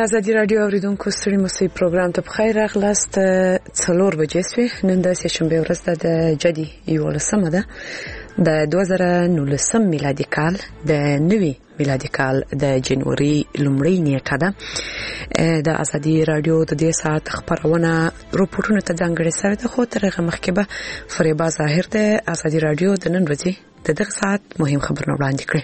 ازادي رادیو اوریدونکو ستړي مسي پروګرام ته بخیر راغلاست. 4 بجې سوې نن د شنبه ورځ د جدي 11 ده د 2019 میلادي کال د نوي میلادي کال د جنوري لومړۍ نیټه ده. د ازادي رادیو د دې ساعت خبرونه رپورټونه ته ځانګړي سره د خو ترغه مخکې به فریبا ظاهر د ازادي رادیو د نن ورځې د دغه ساعت مهم خبرونه وړاندې کړي.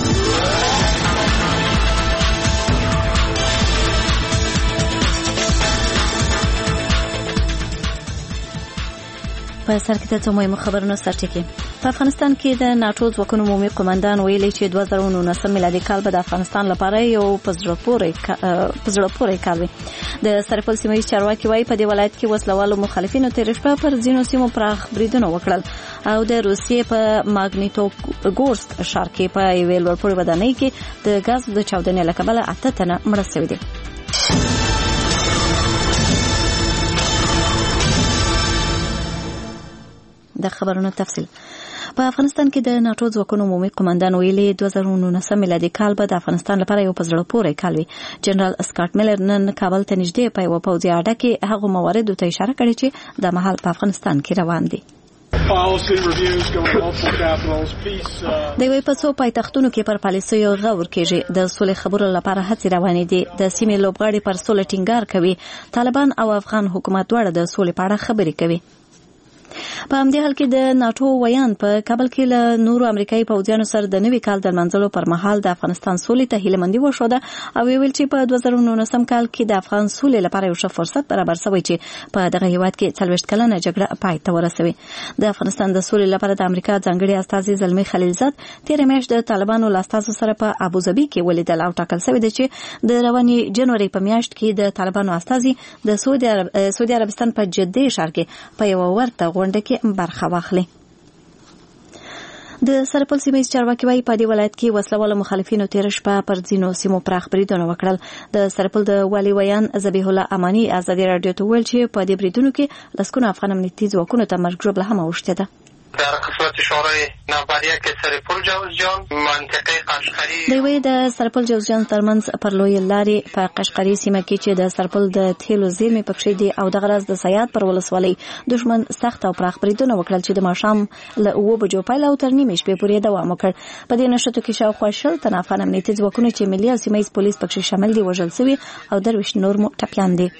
په سر کې د مهمو خبرونو سرټکی. په افغانستان کې د ناتو ځواکونو عمومي قومندان ویلي چې 2019 میلادي کال به د افغانستان لپاره یو پزړه پورې کال وي. د سرپل سیمه ییز چارواکي وايي په دې ولایت کې وسلوالو مخالفینو تیر شپه پر ځینو سیمو پراخ بریدونه وکړل او د روسیې په ماګنیټوګورسک ښار کې په یوې لوړپوړې ودانۍ کې د غاز د چاودنې له کبله 8 تنه مړه شوي دي. د خبرونو تفصیل. په افغانستان کې د ناتو ځواکونو عمومي قومندان ویلي 2019 میلادي کال به د افغانستان لپاره یو پزړه پورې کال وي. جنرال اسکاټ میلر نن کابل ته نږدې په یو پوځي اډه کې هغه مواردو ته اشاره کړې چې د مهال په افغانستان کې روان دي. د وی په څو پایتختونو کې پر پالیسیو غور کېږي. د سولې خبرو لپاره هڅې روانې دي. د سیمې لوبغاړي پر سولې ټینګار کوي. طالبان او افغان حکومت دواړه د سولې په اړه خبرې کوي. په همدې حال کې د ناتو ویان په کابل کې له نورو امریکایي پوځیانو سره د نوي کال د منځلو پر مهال د افغانستان سولې ته هیلهمندي وښوده او ویل چې په 2019 کال کې د افغان سولې لپاره یو ښه فرصت برابر شوی چې په دغه هیواد کې 40 کلنه جګړه پای ته ورسوي. د افغانستان د سولې لپاره د امریکا ځانګړي استازي زلمی خلیلزاد تیر میاشت د طالبانو لاستازو سره په ابوظبي کې ولیدل او ټاکل شوی دی چې د رواني جنوري په میاشت کې د طالبانو استازي د سعودي عربستان په جده ښار کې په یو ورته غونډه کې برخه واخلي. د سرپل سیمه ییز چارواکي وايي په دې ولایت کې وسلوال مخالفینو تیر شپه پر ځینو سیمو پراخ بریدونه وکړل. د سرپل د والي ویان ذبیح الله امانی ازادي رادیو ته ویل چې په دې بریدونو کې لسکونه افغان امنیتي ځواکونو ته مرګ ژوبله هم اوښتې ده. در قسمت شورای نمبر 1 سرپل جوزجان منطقه قشقری دوی د سرپل جوزجان ترمنځ پر لوی لارې په قشقری سیمه کې چې د سرپل د تیلو زیرمې پکې دي او د غرض د سیاد پر ولسوالۍ دشمن سخت او پراخ بریدونه وکړل چې د ماښام له 9 بجو پیل او تر نیمې شپې پورې دوام وکړ. په دې نشټو کې شاوخوا 10 تن افغان امنیتي ځواکونه چې ملي او سیمه ییز پولیس پکې شامل دي وژل شوي او 23 نور مو ټپیان دي.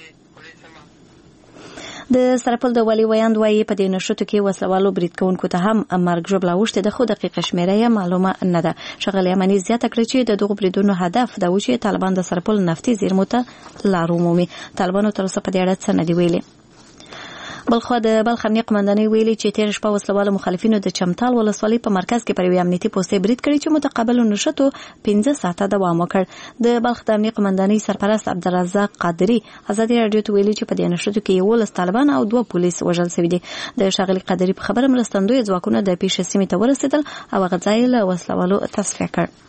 د سرپل د والي ویاند وايي په دې نشټو کې وسلوالو برید کوونکو ته هم مرګ ژوبله اوښتې ده خو دقیقه شمیره یې معلومه نه ده. ښاغلي اماني زیاته کړې چې د دغو بریدونو هدف دا و چې طالبان د سرپل نفتي زیرمو ته لار ومومي. طالبانو تر اوسه په دې اړه څه نه دي ویلي. بلخوا د بلخ امنیه قومندانۍ ویلي چې تیر شپه وسلوالو مخالفینو د چمتال ولسوالۍ په مرکز کې پر یوې امنیتي پوستې برید کړی چې متقابل نشټو 15 ساعته دوام وکړ. د بلخ د امنیه قومندانۍ سرپرست عبدالرزاق قادری ازادي رادیو ته ویلي چې په دې نشټو کې 11 طالبان او 2 پولیس وژل شوي دي. د ښاغلي قادری په خبره مرستندوی ځواکونه د پیښې سیمې ته ورسېدل او هغه ځای له وسلوالو تصفیه کړ.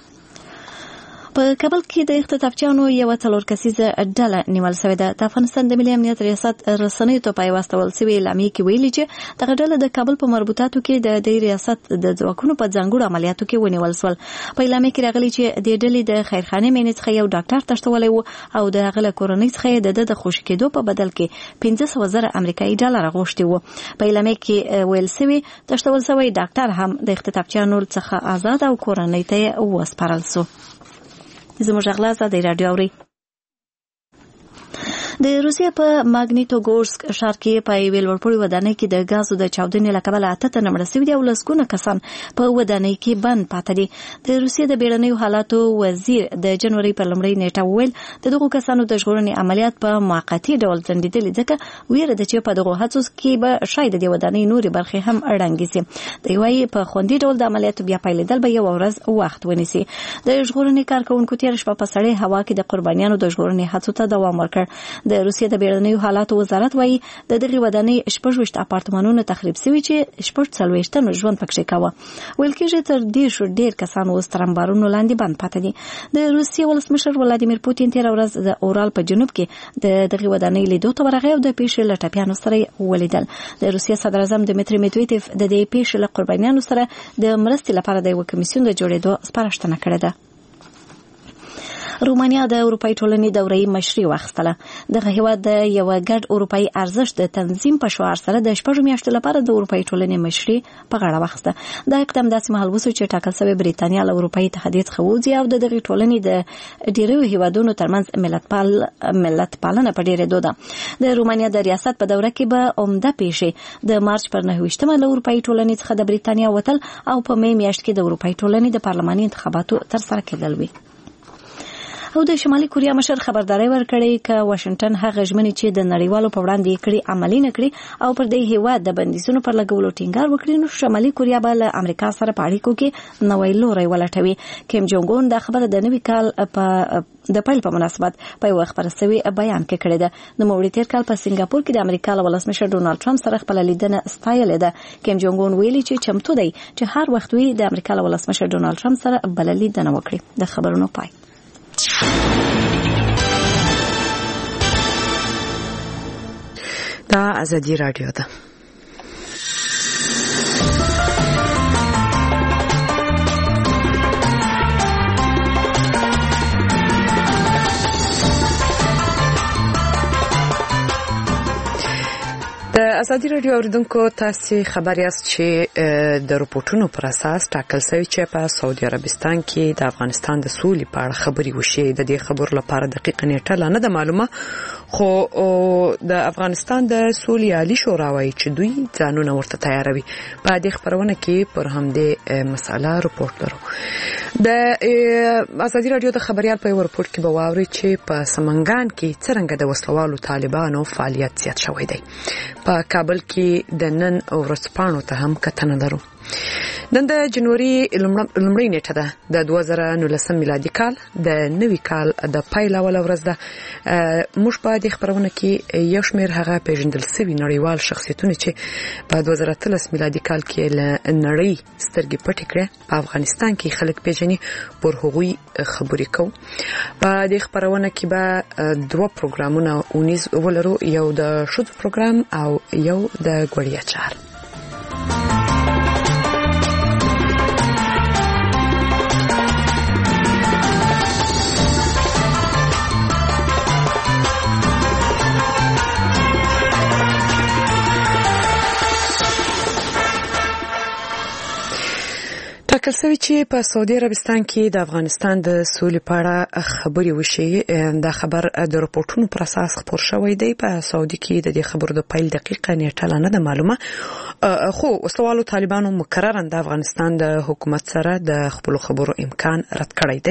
په کابل کې د اختطافچیانو یو 4 کسیزه ډله نیول شوې ده. د افغانستان د ملي امنیت ریاست رسنیو ته په واستول شوی اعلامیه کې ویلي چې دغه ډله د کابل په مربوطاتو کې د دې ریاست د ځواکونو په ځانګړو عملیاتو کې ونیول شول. په اعلامیه کې راغلي چې د ډلې د خیرخانې مینې څخه یو ډاکټر تښتولی و او د هغه له کورنۍ څخه د خوشي کېدو په بدل کې 15,000 امریکایي ډالر غوښتي وو. په اعلامیه کې ویل شوی تښتول شوی ډاکټر هم د اختطافچیانو څخه آزاد او کورنۍ ته وسپارل شو. زموږ اغلاس د رادیو اوري. د روسیې په ماګنیټوګورسک ښار کې په یوې لوړپوړې ودانۍ کې د غازو د چاودنې له کبله 8 تنه مړه شوي دي او لسګونه کسان په ودانۍ کې بند پاتې دي. د روسیې د بیړنیو حالاتو وزیر د جنوري پر لومړۍ نیټه وویل د دغو کسانو د ژغورنې عملیات په موقتي ډول ځنډېدلي ځکه ویره ده چې په دغو هڅو کې به شاید د ودانۍ نورې برخې هم ړنګې شي. دوی وایي په خوندي ډول د عملیاتو بیا پیلېدل به یو ورځ وخت ونیسي. د ژغورنې کارکوونکو تیر شپه په سړې هوا کې د قربانیانو د ژغورنې هڅو ته دوام ورکړ. د روسیې د بیړنیو حالاتو وزارت وايي د دغه ودانۍ 26 اپارتمانونو تخریب شوي چې 46 تنو ژوند پکې کاوه. ویل کېږي تر دې ډېر کسان اوس تر انبارونو لاندې بند پاتې دي. د روسیې ولسمشر ولادیمیر پوتین تیر ورځ د اورال په جنوب کې د دغه ودانۍ لیدو ته ورغی او د پیښې له ټپیانو سره ولیدل. د روسیې صدر اعظم دمیتری میدویدوف د دې پیښې له قربانیانو سره د مرستې لپاره د یو کمیسیون د جوړېدو سپارښتنه کړې ده. رومانیا د اروپאי ټولنې دورې مشري واخیستله. دغه هیواد د یو ګډ اروپאי ارزښت د تنظیم په شعار سره د 6 میاشتو لپاره د اروپאי ټولنې مشري په غاړه واخیسته. دا اقدام داسې مهال وشو چې ټاکل شوی بریتانیا له اروپאי اتحادیې څخه وځي او د دغه ټولنې د ډیرو هیوادونو ترمنځ ملت پالنه په ډیره دوده. د رومانیا د ریاست په دوره کې به عمده پیښې د مارچ پر 9 له اروپאי ټولنې څخه د بریتانیا وتل او په می میاشت کې د اروپאי ټولنې د پارلماني انتخاباتو ترسره کېدل وي. او د شمالي کوریا مشر خبرداري ورکړې ک واشنگټن هغه ژمنې چې د نړیوالو په وړاندې کړي عملي نه کړي او پر دې هیواد د بندیزونو پر لګولو ټینګار وکړي نو شمالي کوریا به له امریکا سره په اړیکو کې نوې لوري ولټوي. کیم جونګ اون د خبره د نوي کال په د پیل په مناسبت په یو خبرسوي بیان کې کړی ده. د موړي تیر کال په سنگاپور کې د امریکا له ولسمشر ډونالد ټرمپ سره خپل لیدنه ستایلې ده. کیم جونګ اون ویلي چې چمتو دی چې هر وخت وي د امریکا له ولسمشر ډونالد ټرمپ سره بل لیدنه وکړي. د خبرونو پای. دا ازادي رادیو ده. د ازادي رادیو اوریدونکو تاسو خبر یاست چې د رپورټونو پر اساس ټاکل شوی چې په سعودي عربستان کې د افغانستان د سولې په اړه خبري وشي. د دې خبر لپاره دقیق نیټه نه ده معلومه، خو د افغانستان د سولې عالی شورا وايي چې دوی ځانونه ورته تیاروي. په دې خبرونه کې پر همدې مسله رپورټ لرو. د ازادي رادیو د خبريال په رپورټ کې به واوري چې په سمنګان کې څنګه د وسلوالو طالبانو فعالیت زیات شوی دی. په کابل کې د نن ورځپاڼو ته هم کتنه لرو. نن د جنوري لومړۍ نیټه ده د 2019 میلادي کال د نوي کال د پیل اوله ورځ ده. موږ په دې خبرونه کې یو شمېر هغه پیژندل شوي نړیوال شخصیتونه چې په 2013 میلادي کال کې له نړۍ سترګې پټې کړې په افغانستان کې خلک پیژني پر هغوی خبرې کوو. په دې خبرونه کې به 2 پروګرامونه ولرو، یو د ښځو پروګرام او یو د ګوړیا چار. ټاکل شوی چې په سعودي عربستان کې د افغانستان د سولې په اړه خبري وشي. دا خبر د رپورټونو پر اساس خبر شوی دی. په سعودي کې د دې خبرو د پیل دقیقه نیټه نه ده معلومه، خو وسلوالو طالبانو مکررا د افغانستان د حکومت سره د خپل خبرو امکان رد کړی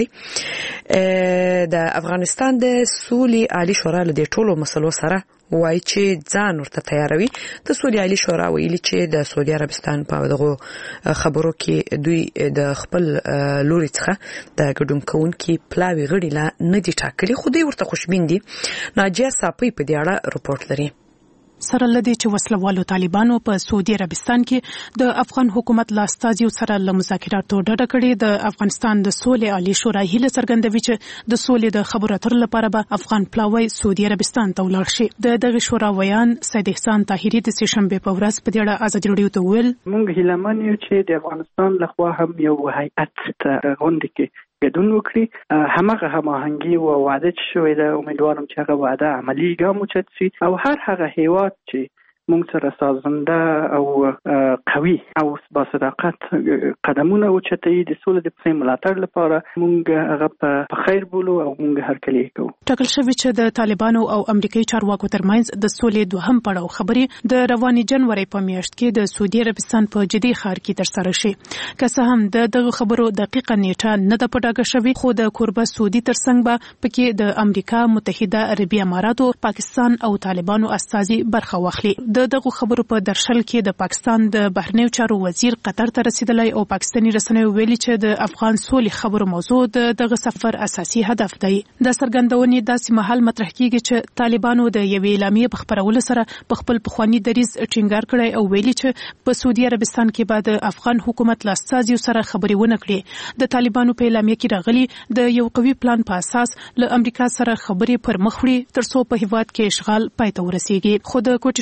دی. د افغانستان د سولې عالی شورا له دې ټولو مسلو سره وایي چې ځان ورته تیاروي. د سولې عالی شورا ویلي چې د سعودي عربستان په دغه خبرو کې دوی د خپل لوري څخه د ګډون کوونکي پلاوي غړي لا نه دي ټاکلي، خو دوی ورته خوشبین دي. ناجیه صافی په دې اړه رپورټ لري. سره لدی چې وسلوالو طالبانو په سعودي عربستان کې د افغان حکومت لا استازیو سره له مذاکراتو ډډه کړې. د افغانستان د سولې عالی شورا هیله څرګندوي چې د سولې د خبرو اترو لپاره به افغان پلاوی سعودي عربستان ته ولاړ شي. دغه شورا ویان سید احسان طاهری د سشنبه په ورځ په دې اړه ازادي رادیو ته ویل موږ هیله من یو چې د افغانستان لخوا هم یو هیئت ته غونډه کې ګډون وکړي. همغه هماهنګي او وعده شوې ده، امیدوارم چې هغه وعده عملی ګام اوچت شي او هر هغه هیواد چې موږ سره سازنده او قوي او با صداقت قدمونه اوچتوي د سولې د پسې ملاتړ لپاره موږ هغه په خیر بولو او موږ هرکلی کوو. ټاکل شوی چې د طالبانو او امریکایي چارواکو ترمنځ د سولې دوهم پړاو خبرې د رواني جنوري په میاشت کې د سعودي عربستان په جدي ښار کې ترسره شي. که څه هم دغه خبرو دقیقه نیټه نه ده پټه شوې، خو د کوربه سعودي ترڅنګ به پکې د امریکا متحده عربي اماراتو، پاکستان او طالبانو استازي برخه واخلي. دغه خبرو په درشل کې د پاکستان د بهرنیو چارو وزیر قطر ته رسیدلی او پاکستاني رسنیو ویلي چې د افغان سولې خبرو موضوع دغه سفر اساسي هدف دی. د سرګندونې داسې مهال مطرح کیږي چې طالبانو د یوې اعلامیې په خپرولو سره په خپل پخوانی دریځ ټینګار کړی او ویلي چې په سعودي عربستان کې به د افغان حکومت له استازیو سره خبرې ونه کړي. د طالبانو په اعلامیه کې راغلي د یو قوي پلان په اساس له امریکا سره خبرې پر مخ وړي ترڅو په هیواد کې اشغال پای ته ورسیږي. خو د کوټې شورا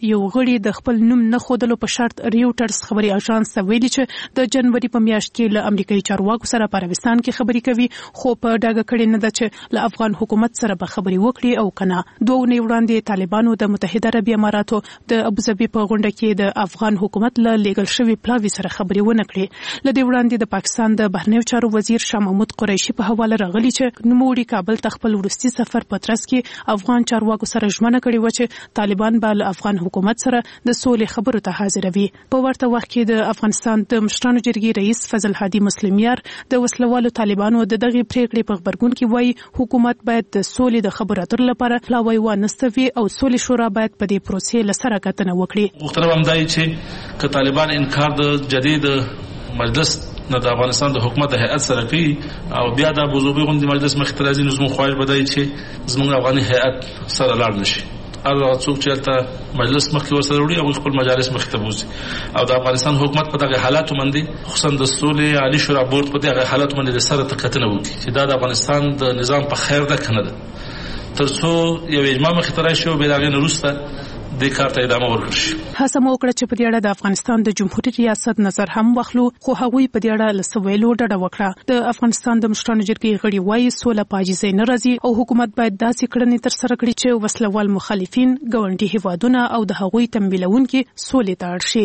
یو غړي د خپل نوم نه ښودلو په شرط ریوټرز خبري اژانس ته ویلي چې د جنوري په میاشت کې له امریکایي چارواکو سره په عربستان کې خبري کوي، خو په ډاګه کړي نه ده چې له افغان حکومت سره به خبري وکړي او کنه. 2 اونۍ وړاندې طالبانو د متحده عربي اماراتو د ابوظبي په غونډه کې د افغان حکومت له لیږل شوي پلاوي سره خبري ونه کړې. له دې وړاندې د پاکستان د بهرنیو چارو وزیر شاه محمود قریشي په حواله راغلی چې نوموړي کابل ته خپل وروستي سفر په ترڅ کې افغان چارواکو سره ژمنه کړې و چې طالبان به له افغان حکومت سره د سولې خبرو ته حاضروي. په ورته وخت کې د افغانستان د مشرانو جرګې رئیس فضل هادي مسلمیار د وسلوالو طالبانو د دغه پریکړې په خبرګون کې وایي حکومت باید د سولې د خبرو اترو لپاره پلاوی وانستوي او سولې شورا باید په دې پروسې له سره کتنه وکړي. مختلف همدای چې که طالبان انکار د جدید مجلس نه د افغانستان د حکومت د هیئت سره کوي او بیا د ابوظبي غونډې مجلس مخې ته راځي، نو زموږ خواهش به دی چې زموږ افغاني هیئت سره لاړ نشي. هغه څوک چې هلته مجلس مخکې ورسره وړي او خپل مجالس مخې ته بوځي او د افغانستان حکومت په دغه حالاتو باندې خصوصا د سولې عالي شورا بورډ په دغه حالاتو باندې د سره کتنه وکړي چې دا د افغانستان د نظام په خیر ده کنه ده، ترڅو یو اجماع مخې ته راشي او بیا هغې نه وروسته د کار ته ادامه ورکړي شي. هڅه مو وکړه چې په دې اړه د افغانستان د جمهوریت ریاست نظر هم واخلو، خو هغوی په دې اړه له څه ویلو ډډه وکړه. د افغانستان د مشرانو جرګې غړي وایي سوله په عاجزۍ نه راځي او حکومت باید داسې کړنې ترسره کړي چې وسلوال مخالفین، ګاونډي هیوادونه او د هغوی تمویلونکي سولې ته اړ شي.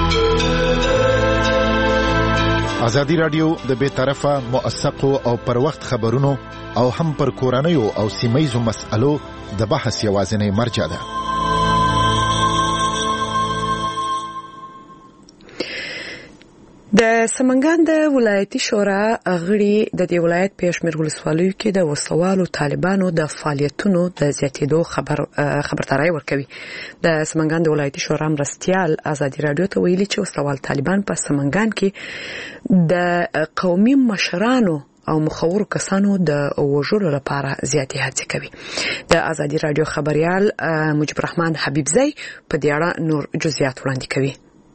ازادي رادیو د بې طرفه، موثقو او پر وخت خبرونو او هم پر کورنیو او سیمه‌یزو مسألو د بحث یوازینی مرجع ده. د سمنګان د ولایتي شورا غړي د دې ولایت په شمیر ولسوالیو کې د وسوالو طالبانو د فعالیتونو د زیاتېدو خبرداري ورکوي. د سمنګان د ولایتي شورا مرستیال ازادي رادیو ته ویلي چې وسوال طالبان په سمنګان کې د قومي مشرانو او مخورو کسانو د وژلو لپاره زیاتې هڅې کوي. د ازادي رادیو خبريال مجيب الرحمن حبيبزي په دې اړه نور جزئیات وړاندې کوي.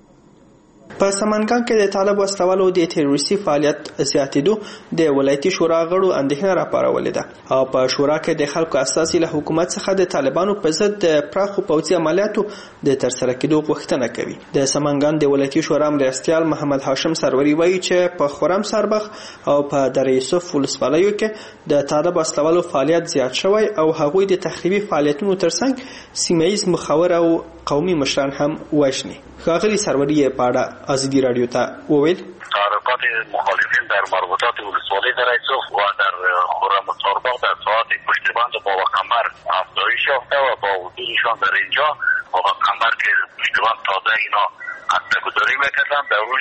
په سمنګان کې د طالب وسلوالو د تروریستي فعالیت زیاتېدو د ولایتي شورا غړو اندېښنه راپارولې ده او په شورا کې د خلکو اساسي له حکومت څخه د طالبانو په ضد د پراخو پوځي عملیاتو د ترسره کېدو غوښتنه کوي. د سمنګان د ولایتي شورا مرستیال محمد هاشم سروري وایي چې په خرم سربخ او په در یوسف ولسوالیو کې د طالب وسلوالو فعالیت زیات شوی او هغوی د تخریبي فعالیتونو ترڅنګ سیمه‌ییز مخاور او قومي مشران هم وژني. ښاغلي سروري په اړه ازادي رادیو ته وویل تحرکات مخالفین در مربوطات ولسوالی در یوسف و در خرم سربخ در ساعات پشتیبان با قمر افزایش یافته و با وجودشان در اینجا با قمر که پشتیبان تازه اینا گذاری میکردن در روز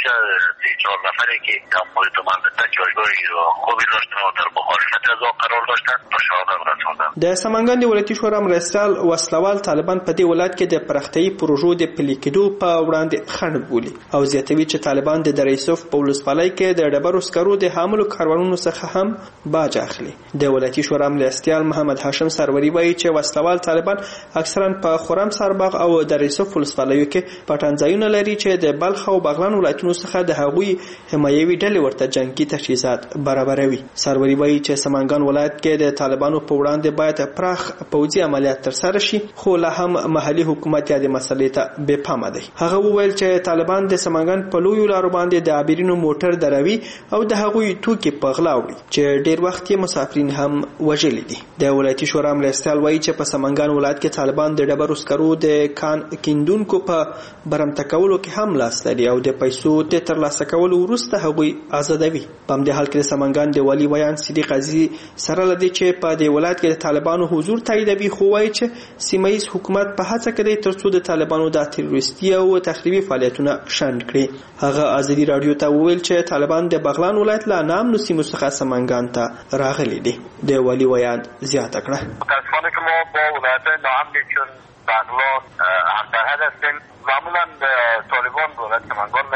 3-4 نفری که در محیط منطقه جایگاه خوبی داشتن و در مخالفت از آن قرار داشتن تا شهادت رسوندن. د سمنګان د ولایتي شورا مرستیال وسلوال طالبان په دې ولایت کې د پراختیايي پروژو د پلي کېدو په وړاندې خنډ بولي او زیاتوي چې طالبان د دریسوف په ولسوالۍ کې د ډبرو سکرو د حاملو کاروانونو څخه هم باج اخلي. د ولایتي شورا مرستیال محمد هاشم سروري وایي چې وسلوال طالبان اکثرا په خرم سرباغ او دریسوف ولسوالیو کې پټنځایونه لري چې د بلخ او بغلان ولایتونو څخه د هغوی حمایوي ډلې ورته جنگي تجهیزات برابروي. سروري وایي چې سمنګان ولایت کې د طالبانو په وړاندې باید پراخ پوځي عملیات ترسره شي خو لا هم محلي حکومت یې د مسلې ته بې پامه دی. هغه وویل چې طالبان د سمنګان په لویو لارو باندې د عابرینو موټر دروي او د هغوی توکي په غلا وړي چې ډیر وخت یې مسافرین هم وژلي دي. د ولایتي شورا مرستیال وایي چې په سمنګان ولایت کې طالبان د ډبرو سکرو د کان کیندونکو په برمته کولو کې هم لاس لري او د پیسو د ترلاسه کولو وروسته هغوی آزادوي. په همدې حال کې د سمنګان د والي ویان صدیق عزیزي سره لدی چې په دې ولایت کې د طالبانو حضور تاییدوي خو وایي چې سیمه‌ییز حکومت په هڅه کوي ترڅو د طالبانو د تروریستي او تخریبي فعالیتونه شنډ کړي. هغه ازادي رادیو ته وویل چې طالبان د بغلان ولایت له نامنو سیمو څخه سمنګان ته راغلي دي. د والي ویان زیاته کړه متاسفانه که ما با ولایت‌های ناامنی چون بغلان همسرحد هستیم معمولا طالبان ولایت سمنگان میگن که مثلا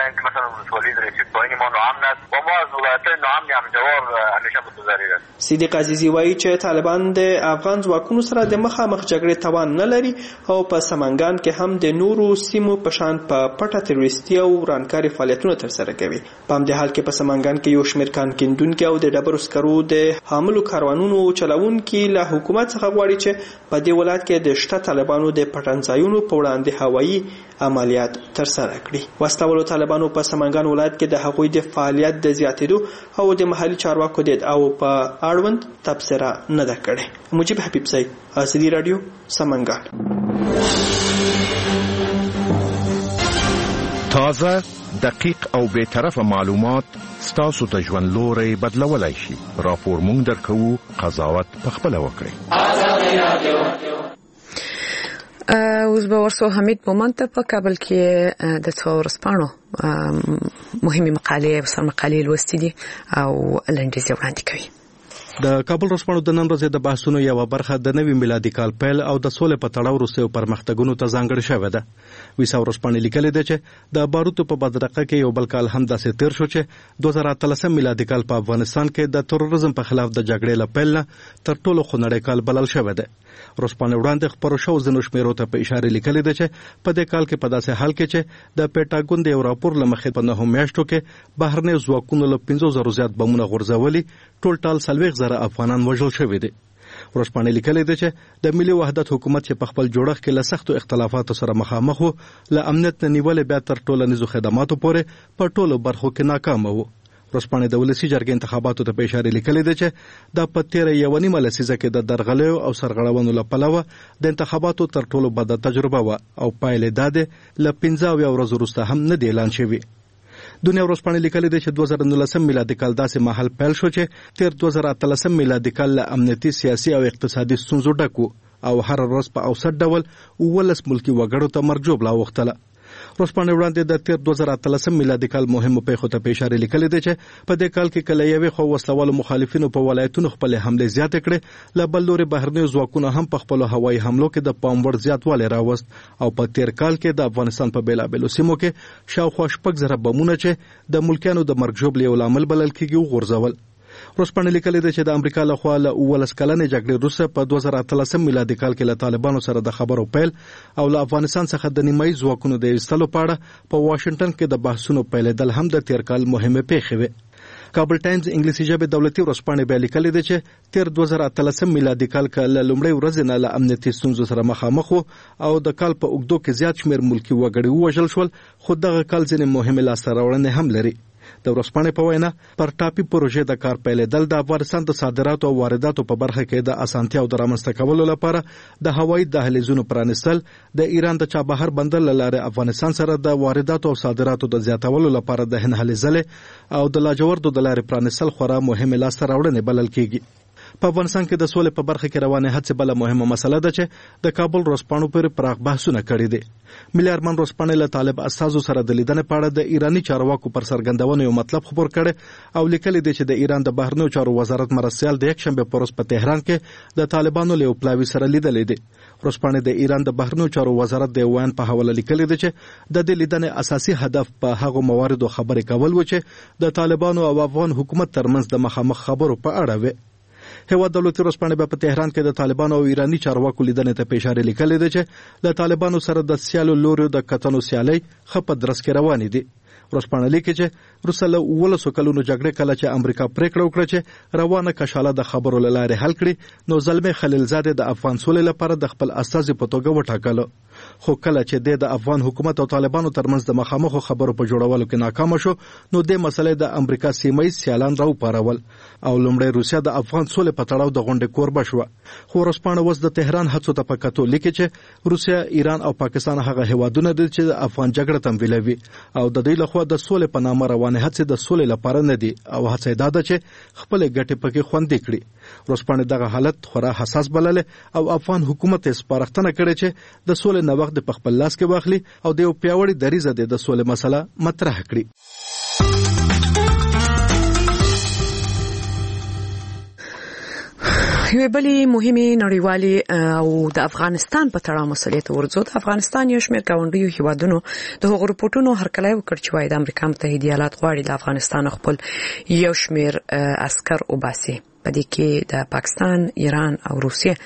ولسوالی در رسید پایین ما ناامن است و ما از ولایت‌های ناامن همجوار همیشه متضرر است. صدیق عزیزی وایي چې طالبان د افغان ځواکونو سره د مخامخ جګړې توان نه لري او په سمنګان کې هم د نورو سیمو په شان په پټه تروریستي او ورانکاري فعالیتونه ترسره کوي. په همدې حال کې په سمنګان کې یو شمېر کان کیندونکي او د ډبرو سکرو د حاملو کاروانونو چلوونکي له حکومت څخه غواړي چې په دې ولایت کې د شته طالبانو د پټنځایونو په وړاندې هوایي عملیات ترسره کړي. وسلوالو طالبانو په سمنګان ولایت کې د هغوی د فعالیت د زیاتېدو او د محلي چارواکو د او په اړوند تبصره نه ده کړې. مجيب حبیب زئی، ازادي رادیو، سمنګان. تازه، دقیق او بے طرفه معلومات ستاسو ته ژوند لوري بدلولای شي. راپور مونږ درکو، قضاوت پخپل وکړئ. ازادي رادیو. اوس به ورسو حمید مومند په کابل کې د څو ورځپاڼو مهمه مقالې او سر مقالې لوستې دي او لنډیز وړاندې کوي. د کابل ورځپاڼو د نن ورځې د بحثونو یو برخه د نوي میلادي کال پیل او د سولې په تړاو وروسته پرمختګونو ته ځانګړې شوې ده. ویسا ورځپاڼې لیکلې ده چې د باروتو په بدرقه کې یو بل کال هم داسې تیر شو چې 2013 میلادي کال په افغانستان کې د تروریزم په خلاف د جګړې لپاره تر ټولو خونړی کال بلل شوی دی. ورځپاڼې وړاندې خبرو شو ځینو شمیرو ته په اشاره لیکلې ده چې په دې کال کې په داسې حال کې چې د پېټاګون د یو راپور لمخې په 9 میاشتو کې بهرني ځواکونو له 50,000 زیات بمونه غورځولي، ټول ټال 40,000 افغانان وژل شوي دي. ورځپاڼې لیکلې ده چې د ملي وحدت حکومت چې په خپل جوړښت کې له سختو اختلافاتو سره مخامخ وو، له امنیت نه نیولې بیا تر ټولنیزو خدماتو پورې په ټولو برخو کې ناکام وو. ورځپاڼې د ولسي جرګې انتخاباتو ته په اشاره لیکلې ده چې د پتیره یو نیمه لسیزه کې د درغلیو او سرغړونو لپاره د انتخاباتو تر ټولو بده تجربه و او پایلې داده ل 15 ورځې وروسته هم نه دی اعلان شوی. دنیا ورځپاڼې لیکلې ده چې 2019 میلادي کال داسې مهال پیل شو چې تیر 2013 میلادي کال له امنیتي، سیاسي او اقتصادي ستونزو ډک و او هر ورځ په اوسط ډول 19 ملکي وګړو ته مرګ ژوبله وختله. ورځپاڼې وړاندې د تیر 2013 میلادي کال مهمو پیښو ته په اشاره لیکلې ده چې په دې کال کې کله یوې خو وسلوالو مخالفینو په ولایتونو خپل حمله زیات کړې، له بل لوري بهرني ځواکونو هم په خپل هوایي حملو کې د پام وړ زیاتوالی راوست او په تیر کال کې د افغانستان په بیلابیلو سیمو کې شاوخوا 6,000 بمونه چې د ملکیانو د مرګ ژوبلې یو لامل بلل کېږي وغورځول. ورځپاڼې لیکلې ده چې د امریکا لخوا له 19 کلنې جګړې وروسته په 2013 میلادي کال کې له طالبانو سره د خبرو پیل او له افغانستان څخه د نیمایي ځواکونو د ایستلو په اړه په واشنگټن کې د بحثونو پیلېدل هم د تیر کال مهمه پیښه وه. کابل ټایمز انګلیسي ژبه دولتي ورځپاڼې به لیکلې ده چې تیر 2013 میلادي کال کې له لومړۍ ورځې نه له امنیتي ستونزو سره مخامخ وو او د کال په اوږدو کې زیات شمېر ملکي وګړي ووژل شول، خو دغه کال ځینې مهمه لاسته راوړنې هم لري. د ورځپاڼې په وینا پر ټاپي پروژې د کار پیلېدل د افغانستان د صادراتو او وارداتو په برخه کې د اسانتیا او د رامنځته کولو لپاره د هوایي دهلیزونو پرانیستل، د ایران د چابهار بندر له لارې افغانستان سره د وارداتو او صادراتو د زیاتولو لپاره د هنهلیزلې او د لاجوردو د لارې پرانیستل خورا مهمه لاسته راوړنې بلل کېږي. په افغانستان کې د سولې په برخه کې روانه هڅې بل مهمه مسله ده چې د کابل ورځپاڼو پر پراخ بحثونه کړي دي. ملي ارمان ورځپاڼې له طالب استازو سره د لیدنې په اړه د ایرانی چارواکو پر سرګندونې یو مطلب خبر کړي او لیکلي دي چې د ایران د بهرنیو چارو وزارت مرستيال د یک شنبه پروس په تهران کې د طالبانو له پلاوی سره لیدلې دي. ورځپاڼې د ایران د بهرنیو چارو وزارت د وین په حواله لیکلي دي چې د دې لیدنې اساسي هدف په هغو مواردو خبرې کول و چې د طالبانو او افغان حکومت ترمنځ د مخامخ خبرو په اړه و. هیواد دولتي ورځپاڼې په تهران کې د طالبانو او ایرانی چارواکو لیدنې ته په اشاره لیکلې ده چې د طالبانو سره د سیالو لوري د کتنو سیالي خپه درس کې روانې دي. ورځپاڼه لیکي چې روسه له 19 کلونو جګړې کله چې امریکا پریکړه وکړه چې روانه کشاله د خبرو لاره حل کړي، نو زلمي خلیلزاده د افغان سولې لپاره د خپل استازي په توګه وټاکل. خو کله چې د افغان حکومت او طالبانو ترمنځ د مخامخ خبرو په جوړولو کې ناکام شو، نو د مسلې د امریکا سیمایي سیالان راو پارول او لومړی روسیا د افغان سولې په تړاو د غونډې کوربه شو. خو ورځپاڼه وس د تهران هڅو ته پکاتو لیکي چې روسیا، ایران او پاکستان هغه هیوادونه دي چې د افغان جګړه تمویلوي او د دوی لخوا د سولې په نامه روانه هڅې د سولې لپاره نه دي او هڅه ده چې خپل ګټې پکې خوندې کړي. ورځپاڼه دغه حالت خورا حساس بلل او افغان حکومت یې سپارښتنه کړې چې د سولې نه وخت په خپل لاس کې واخلي او د یو پیاوړي دریځ د سولې مسله مطرح کړي. یو بلې مهمه نړیوالې او د افغانستان په تړاو مسلې ورځو د افغانستان یو شمېر ګاونډیو هیوادونو د هغو رپورټونو هرکلی وکړ چې وايي د امریکا متحده ایالات غواړي د افغانستان خپل یو شمېر عسكر وباسي په دې کې د پاکستان، ایران او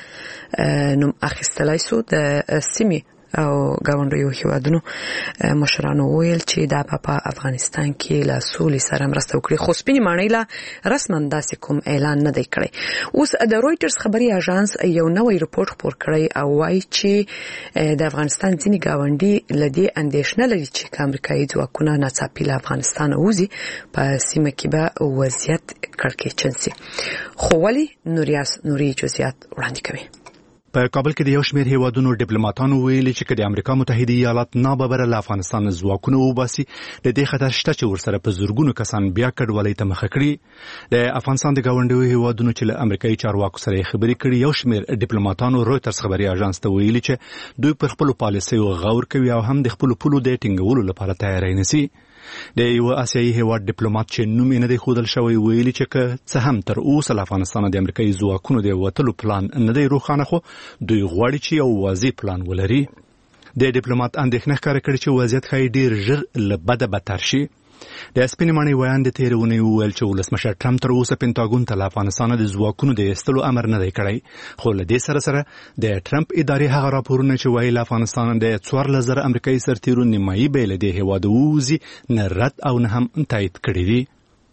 روسیې نوم اخیستلای شو. د سیمې او ګاونډیو هیوادونو مشرانو ویل چې دا په افغانستان کې له سولې سره مرسته وکړي، خو سپینې ماڼۍ لا رسما داسې کوم اعلان نه دی کړی. اوس د رويټرز خبري اژانس یو نوی رپورټ خپور کړی او وایي چې د افغانستان ځینې ګاونډي له دې اندېښنه لري چې امریکایي ځواکونه ناڅاپي له افغانستان وځي په سیمه کې به وضعیت کړکېچن شي. خو ولې نوریاس نوري جزئیات وړاندې کوي. په کابل کې د یو شمېر هیوادونو ډیپلوماټانو ویلي چې د امریکا متحده ایالات ناببره له افغانستان ځواکونه وباسي د دې خطر شته چې ورسره په زورګونو کسان بیا کډوالۍ ته مخه کړي. د افغانستان د ګاونډیو هیوادونو چې له امریکایي چارواکو سره خبرې کړي یو شمېر ډیپلوماټانو رويټرز خبري اژانس ته ویلي چې دوی پر خپل پالیسیو غور کوي او هم د خپل پولو د ټینګولو لپاره تیاری نیسي. د یو آسیایي هیواد ډیپلوماټ چې نوم یې نه دی ښودل شوی ویلي چې که څه هم تر اوسه له افغانستان د امریکایي ځواکونو د وتلو پلان نه دی روښانه، خو دوی غواړي چې یو واضح پلان ولري. د ډیپلوماټ اندېښنه ښکاره کړې چې وضعیت ښایي ډېر ژر له بده بدتر شي. د سپینې ماڼۍ ویان د تېرې اونۍ وویل چې ولسمشر ټرمپ تر اوسه پینټاګون ته له افغانستانه د ځواکونو د ایستلو امر نه دی کړی، خو له دې سره د ټرمپ ادارې هغه راپورونه چې وایي له افغانستانه د 14,000 امریکایي سرتیرو نیمایي به له دې هېواده ووځي نه رد او نه هم تایید کړي دي.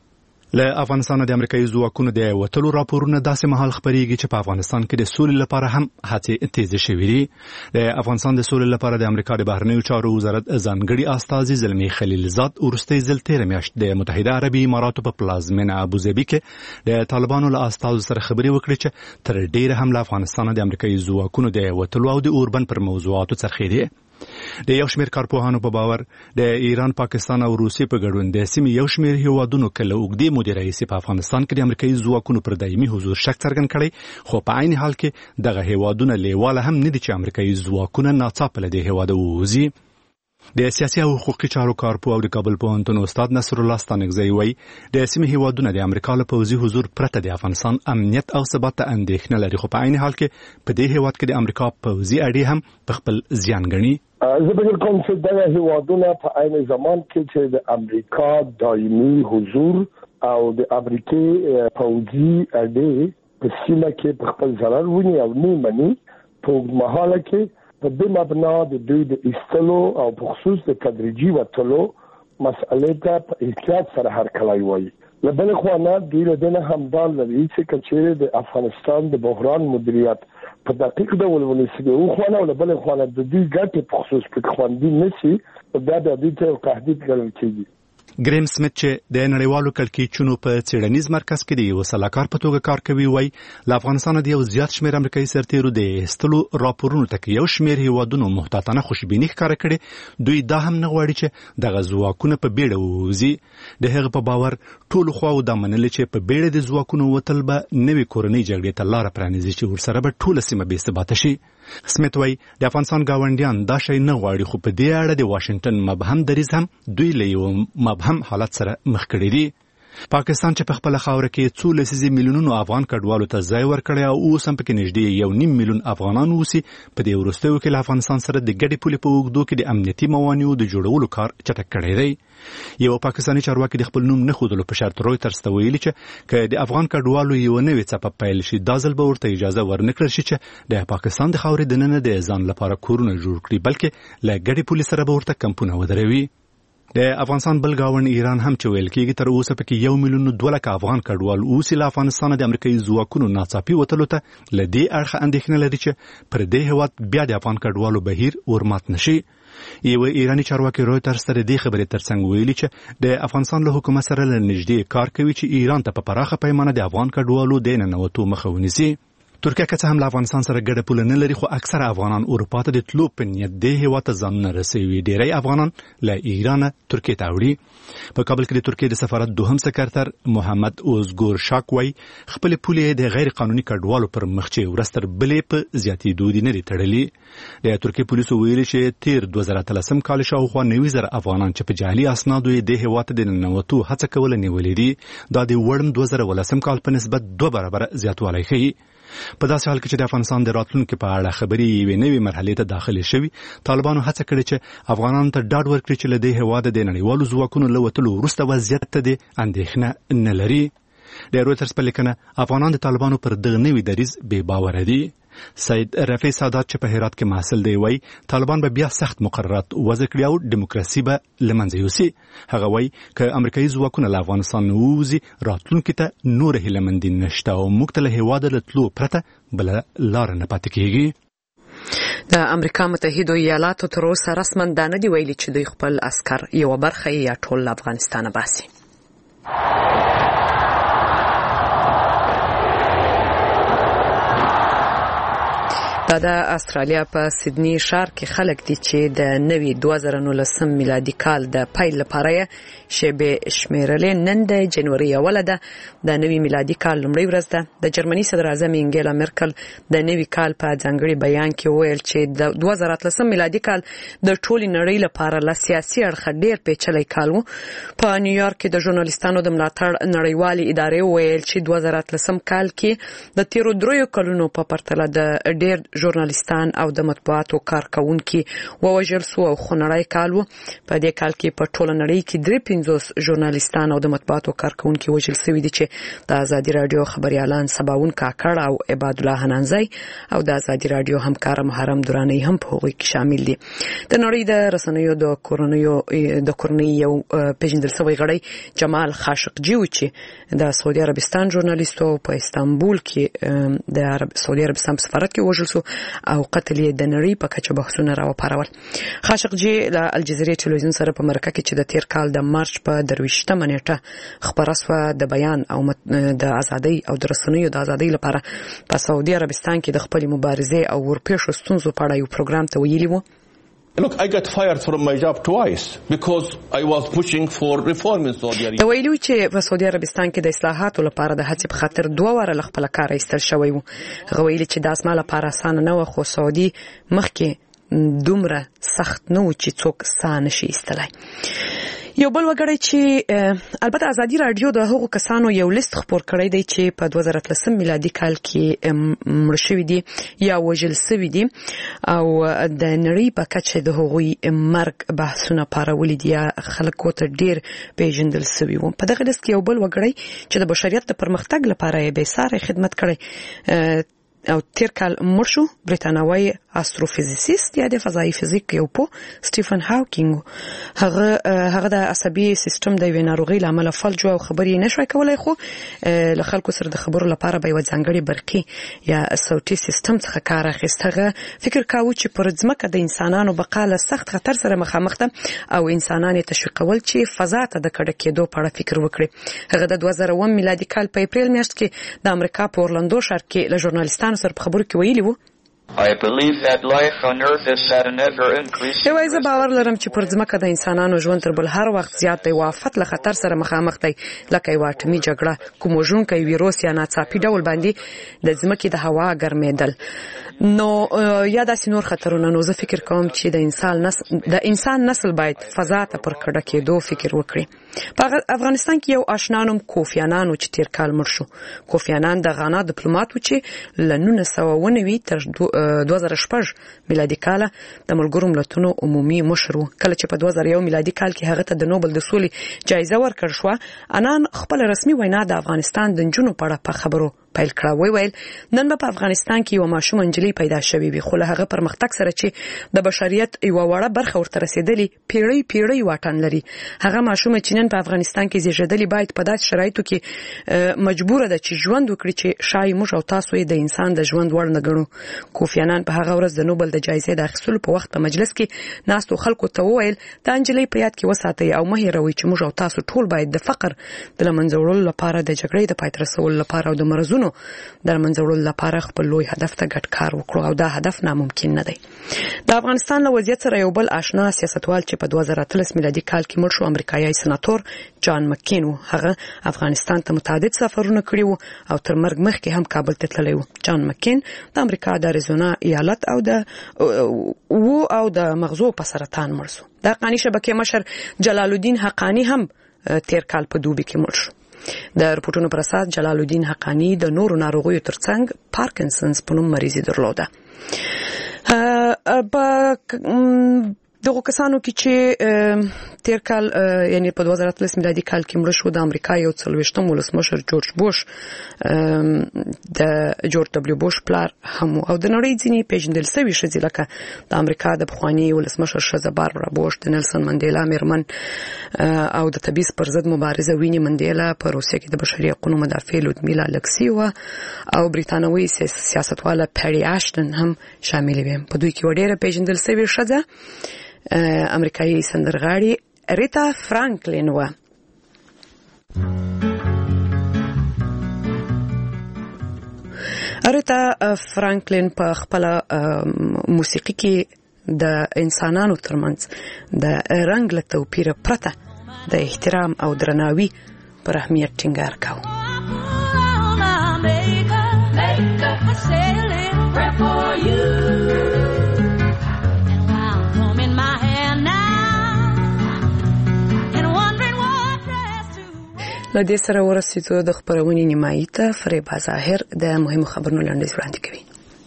له افغانستان د امریکایي ځواکونو د وتلو راپورونه داسې مهال خبرېږي چې په افغانستان کې د سولې لپاره هم هڅې تیزې شوې دي. د افغانستان د سولې لپاره د امریکا د بهرنیو چارو وزارت ځانګړي استازي زلمي خلیلزاد وروستۍ ځل تېره میاشت د متحده عربي اماراتو په پلازمینه ابوظبي کې د طالبانو له استازو سره خبرې وکړې چې تر ډېره هم له افغانستان د امریکایي ځواکونو د وتلو او د اوربند پر موضوعاتو څرخېدې. د یو شمېر کارپوهانو په باور د ایران، پاکستان او روسیې په ګډون د سیمې یو شمېر هیوادونو کله اوږدې مودې راهیسې په افغانستان کې د امریکایي ځواکونو پر دایمي حضور شک څرګند کړی، خو په عین حال کې دغه هیوادونه لیواله هم نه دي چې امریکایي ځواکونه ناڅاپه له دې هیواده ووځي. د سیاسي او حقوقي چارو کارپوه او د کابل پوهنتون استاد نصر الله ستانکزی وایي د سیمې هیوادونه د امریکا له پوځي حضور پرته د افغانستان امنیت او ثبات ته اندېښنه لري، خو په عین حال کې په دې هیواد کې د امریکا پوځي اډې هم په خپل زیان ګڼي. زه فکر کوم چې دغه هیوادونه په عین زمان کې چې د امریکا دایمي حضور او د امریکای پوځي اډې په سیمه کې په خپل ضرر ونی او نه مني په اوږدمهاله کې په دې مبنا د دوی د ایستلو او په خصوص د تدریجي وتلو مسئلې ته په احتیاط سره هرکلی وایي. له بلې خوا نه دوی له دې نه همدان لري چې که چیرې د افغانستان د بحران مدیریت په دقیق ډول ونیسي د یو خوا نه او له بلې خوا نه د دوی ګټې په خصوص پکې خوندي نه شي، دا د دوی ته یو تهدید ګڼل کېږي. ګریم سمیت چې د نړیوالو کړکېچونو په څېړنیز مرکز کې د یو سلاکار په توګه کار کوي وایي له افغانستانه د یو زیات شمېر امریکایي سرتیرو د ایستلو راپورونو ته یو شمېر هیوادونو محتاطانه خوشبیني ښکاره کړې، دوی دا هم نه غواړي چې دغه ځواکونه په بیړه ووځي. د هغه په باور ټولو خواو دا منلې چې په بیړه د ځواکونو وتل به نوې کورنۍ جګړې ته لاره پرانیزي چې ورسره به ټوله سیمه بې ثباته شي. سمیت وایي د افغانستان ګاونډیان دا شی نه غواړي، خو په دې اړه د واشنګټن مبهم دریځ هم دوی له یو مبهم حالت سره مخ کړي دي. پاکستان چې په خپل خاوره کې 14 میلیونونو افغان کډوالو ته ځای ورکړی او اوس هم پکې نږدې 1.5 میلیون افغانان اوسي، په دې وروستیو کې له افغانستان سره د ګډې پولې په اوږدو کې د امنیتي موانعو د جوړولو کار چټک کړی دی. یو پاکستاني چارواکي د خپل نوم نه ښودلو په شرط رويټرز ته ویلي چې که د افغان کډوالو یو نوې څپه پیل شي دا ځل به ورته اجازه ورنکړل شي چې د پاکستان د خاورې دننه د ځان لپاره کورونه جوړ کړي، بلکې له ګډې پولې سره به ورته کمپونه ودروي. د افغانستان بل ګاونډ ایران هم چې ویل کېږي تر اوسه پکې 1 میلیون 2 لک افغان کډوال اوسي له افغانستان د امریکایي ځواکونو ناڅاپي وتلو ته له دې اړخه اندېښنه لري چې پر دې هیواد بیا د افغان کډوالو بهیر ورمات نشي. یو ایرانی چارواکي رويټرز سره دې خبرې ترڅنګ ویلي چې د افغانستان له حکومت سره نږدې کار کوي چې ایران ته په پراخه پیمانه د افغان کډوالو د ننوتو مخه ونیسي. ترکیه که څه هم له افغانستان سره ګډه پوله نه لري، خو اکثره افغانان اروپا ته د تلو په نیت دې هیواد ته ځانونه رسوي. ډېری افغانان له ایرانه ترکیې ته وړي. په کابل کې د ترکیې د سفارت دوهم سکرتر محمد اوزګور شاک وایي خپلې پولې د غیر قانوني کډوالو پر مخ چې ورځ تر بلې په زیاتېدو دي نه دي تړلي. د ترکیې پولیسو ویلي چې تېر 2013 کال شاوخوا 90,000 افغانان چې په جعلي اسنادو یې دې هیواد ته د ننوتو هڅه کوله نیولې دي. دا د وړم 2010 کال په نسبت 2 برابره زیاتوالی ښیي. په داسې حال کې چې د افغانستان د راتلونکو په اړه خبرې یوې نوې مرحلې ته داخلي شوي، طالبانو هڅه کړې چې افغانانو ته ډاډ ورکړي چې له دې هېواده د نړیوالو ځواکونو له وتلو وروسته وضعیت ته د اندېښنه نه لري. د رویټرز په لیکنه افغانان د طالبانو پر دغه نوي دریځ بې باوره دي. سید رفیع سادات چې په هرات کې محصل دی وایي طالبان به بیا سخت مقررات وضع کړي او دیموکراسي به له منځه یوسي. هغه وایي که امریکایي ځواکونه له افغانستان ووځي راتلونکي ته نور هیله مندي نشته او موږ ته له هېواده له تلو پرته بله لاره نه پاتې کېږي. د امریکا متحده ایالاتو تر اوسه رسما دا نه دي ویلي چې دوی خپل عسکر یوه برخه یا ټول له افغانستانه باسي. د استرالیا په سیدنی ښار کې خلک دي چې د نوي 2019 میلادي کال د پیل لپاره شیبه شمیرلې. نن د جنوري اوله ده، د نوي میلادي کال لومړۍ ورځ ده. د جرمني صدر اعظم انګیلا مرکل د نوي کال په ځانګړي بیان کې وویل چې د 2019 میلادي کال د ټولې نړۍ لپاره له سیاسي اړخه ډېر پیچلی کال و. په نیویارک کې د ژورنالیستانو د ملاتړ نړیوالې ادارې وویل چې 2019 کال کې د تیرو 3 کلونو په پرتله د ډېر ژورنالیستان او د مطبوعاتو کارکونکي ووژل سو او خونړی کال و. په دې کال کې په ټوله نړۍ کې 53 ژورنالیستان او د مطبوعاتو کارکونکي وژل شوي دي چې د ازادي رادیو خبريالان سباون کاکړ او عباد الله حنانزی او د ازادي رادیو همکار محرم درانی هم په هغوی کې شامل دي. د نړۍ د رسنیو د کورنۍ یو پیژندل شوی غړی جمال خاشقجي و چې د سعودي عربستان ژورنالیستو په استانبول کې د سعودي عربستان په سفارت کې وژل سو او قتل یې د نړۍ په کچه بحثونه راوپارول. خاشقجي له الجزیرې ټلویزیون سره په مرکه کې چې د تیر کال د مارچ په 23مه نیټه خبره سوه د بیان او د ازادۍ او د رسنیو د ازادۍ لپاره په سعودي عربستان کې د خپل مبارزې او ورپېښو ستونزو په اړه یو پروګرام ته ویلي وو. Look, I got fired from my job twice because I was pushing for reform in Saudi Arabia. دا ویلو چې په سعودي عربستان کې د اصلاحاتو لپاره د هڅې په خاطر 2 واره له خپل کار ایستل شوی وو. هغه ویلي چې د اسما لپاره اسانه نه و، خو سعودي مخکې دومره سخت نه و چې څوک سانه شي ایستلای. یو بل وګړی چې البته ازادي رادیو د هغو کسانو یو لیست خپور کړی دی چې په 2013 میلادي کال کې مړ شوي دي یا وژل شوي دي او د نړۍ په کچه د هغوی مرګ بحثونه پارولي دي یا خلکو ته ډیر پیژندل شوي وو. په دغه لیست کې یو بل وګړی چې د بشریت د پرمختګ لپاره یې بېساري خدمت کړی او تیر کال مړ شو، بریتانوي استروفیزیسیست یا د فضایي فزیک یو په سټیفن هاوکینګ. هغه د عصبي سیستم د یوې ناروغۍ له امله فلج او خبرې نشوای کولای، خو له خلکو سره د خبرو لپاره به یو ځانګړي برقي یا صوتي سیستم څخه کار اخیست. هغه فکر کاوه چې پر ځمکه د انسانانو بقا له سخت خطر سره مخامخ ده او انسانان یې تشویقول چې فضا ته د کډه کېدو په اړه فکر وکړي. هغه د 2001 میلادي کال په اپریل میاشت کې د امریکا په اورلاندو ښار کې له ژورنالیستانو سره په خبرو کې ویلي وو. I believe that life on earth is at an ever increasing. زه باور لرم چې پر ځمکه د انسانانو ژوند تر بل هر وخت زیات دی او آفت له خطر سره مخامخ دی، لکه یو اټومي جګړه، کوم وژونکی ویروس یا ناڅاپي ډول باندې د ځمکې د هوا ګرمېدل. نو یا داسې نور خطرونه. نو زه فکر کوم چې د انسان نسل باید فضا ته پر کډه کېدو فکر وکړي. په افغانستان کې یو آشنا نوم کوفی انان چې تیر کال مړ شو. کوفی انان د غانا ډیپلوماټ و چې له 1990 تر 2006 میلادي کال د ملګرو ملتونو عمومي مشر و. کله چې په 2001 میلادي کال کې هغه ته د نوبل د سولې جایزه ورکړل شوه، انان خپل رسمي وینا د افغانستان د نجونو په اړه په خبرو پیل کړه. ویل نن په افغانستان کې یو ماشوم انجلۍ پیدا شوې وي، خو له هغه پرمختګ سره چې د بشریت یو وړه برخه ورته رسیدلې پیړۍ واټن لري. هغه ماشوم چې نن په افغانستان کې زیږیدلی باید په داسې شرایطو کې مجبوره ده چې ژوند وکړي چې شاید موږ او تاسو یې د انسان د ژوند وړ نه ګڼو. کوفی انان په هغه ورځ د نوبل د جایزې د اخیستلو په وخت په مجلس کې ناستو خلکو ته وویل د انجلۍ په یاد کې وساتئ او مه هېروئ چې موږ او تاسو ټول باید د فقر د له منځه وړلو لپاره، د جګړې د پای ته رسولو لپاره او د مرضونو د له منځه وړلو لپاره خپل لوی هدف ته ګډ کار وکړو او دا هدف ناممکن نه دی. د افغانستان له وضعیت سره یو بل آشنا سیاستوال چې په 2013 میلادي کال کې مړ شو امریکایي سناتور جان مکین و. هغه افغانستان ته متعدد سفرونه کړي وو او تر مرګ مخکې هم کابل ته تللی و. جان مکین د امریکا د اریزونا ایالت او د مغزو په سرطان مړ شو. د حقانی شبکې مشر جلال الدین حقانی هم تیر کال په دوبي کې مړ شو. د رپورټونو پر اساس جلال الدین حقانی د نورو ناروغیو ترڅنګ پارکینسنز په نوم مریضي درلوده. دغه کسانو کې چې تیر کال یعنی په 2013 میلادي کال کې مړ شو د امریکا یو 40م ولسمشر جورج بوش د جورج دبليو بوش پلار هم او د نړۍ ځینې پیژندل شوي ښځې لکه د امریکا د پخواني ولسمشر ښځه باربرا بوش، د نیلسن منډیلا میرمن او د تبعیض پر ضد مبارزه ویني منډیلا، په روسیه کې د بشري حقوقو مدافع لودمیلا الکسیوا او بریتانوي سیاستواله پیری اشتن هم شامل وي. په دوی کې وړاندې پیژندل شوی ښځه امریکایي سندرغاړي ریتا فرانکلین و. ریتا فرانکلین په خپل موسیقي کې د انسانانو ترمنځ د رنګ له توپیر پرته د احترام او درناوي پر اهمیت ټینګار کاوه. لدې سره ورسېدو د خبرونې نیمایي ته فریبا ظاهر د مهمو خبرونو لنډیز وړاندې کوي.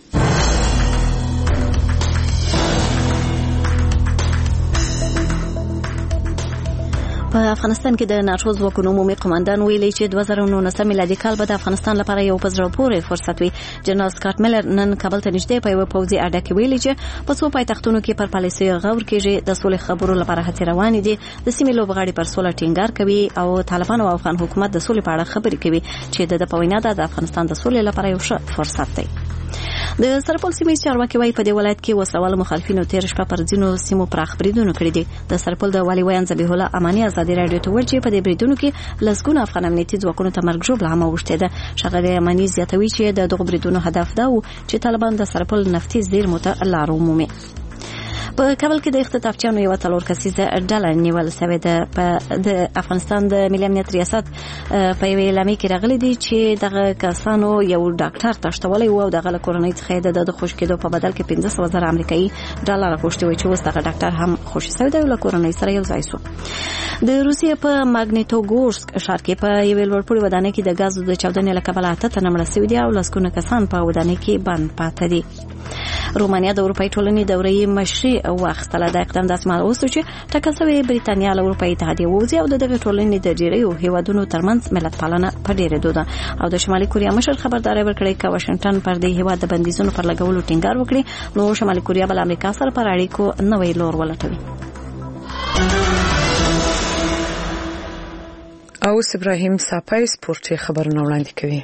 په افغانستان کې د ناتو ځواکونو عمومي قوماندان ویلي چې 2019 میلادي کال به د افغانستان لپاره یو په زړه پورې فرصت وي. جنرال سکاټ میلر نن کابل ته نږدې په یو پوځي اډه کې ویلي چې په څو پایتختونو کې پر پالیسي غور کېږي، د سولې خبرو لپاره هڅې روانې دي، د سیمې لوبغاړي پر سوله ټینګار کوي او طالبان او افغان حکومت د سولې په اړه خبرې کوي چې د پوینا د افغانستان د سولې لپاره یو ښه فرصت دی. د سرپل سیمې چارواکي وايي په دې ولایت کې وسوال مخالفینو تیر شپه پر ځینو سیمو پراخ بریدونه کړي دي. د سرپل د والي ویان ذبیح الله امانی ازادي رادیو ته ویل چې په دې بریدونو کې لسګونه افغان امنیتي ځواکونو ته مرګ ژوبله هم اوښتې ده. ښاغلي امانی زیاتوي چې د دغو بریدونو هدف دا و چې طالبان د سرپل نفتي زیرمو ته لار ومومي. په کابل کې د اختطافچیانو یو 4 کسیزه ډله نیول شوې ده. د افغانستان د ملي امنیت ریاست په یو اعلامیه کې راغلي دي چې دغه کسانو یو ډاکټر تښتولی و او دغه له کورنۍ څخه د خوش کېدو په بدل کې 15,000 امریکایي ډالر غوښتي وي چې اوس دغه ډاکټر هم خوشي شوی دی او له کورنۍ سره یو ځای شو. د روسیې په ماګنیټوګورسک ښار کې په یو لوړپوړي ودانۍ کې د غازو د چاودنې له کبله 8 تنه مړه شوي دي او لسګونه کسان په ودانۍ کې بند پاتې دي. رومانیا د اروپאי ټولنې دورې مشري واخیستله. د اقدام داسې مهال وشو چې ټاکل شوې بریتانیا له اروپאי اتحادیې ووځي او د دغې ټولنې د ډېریو هیوادونو ترمنځ ملت پالنه په ډېرېدو ده. او د شمالي کوریا مشر خبرداری ورکړی چې واشنگټن پر دې هیواد د بندیزونو پر لګولو ټینګار وکړي، نو شمالي کوریا بل امریکا سره پر اړیکو نوې لور ولټوي. او ابراهیم صافی سپورتي خبرونه وړاندې کوي.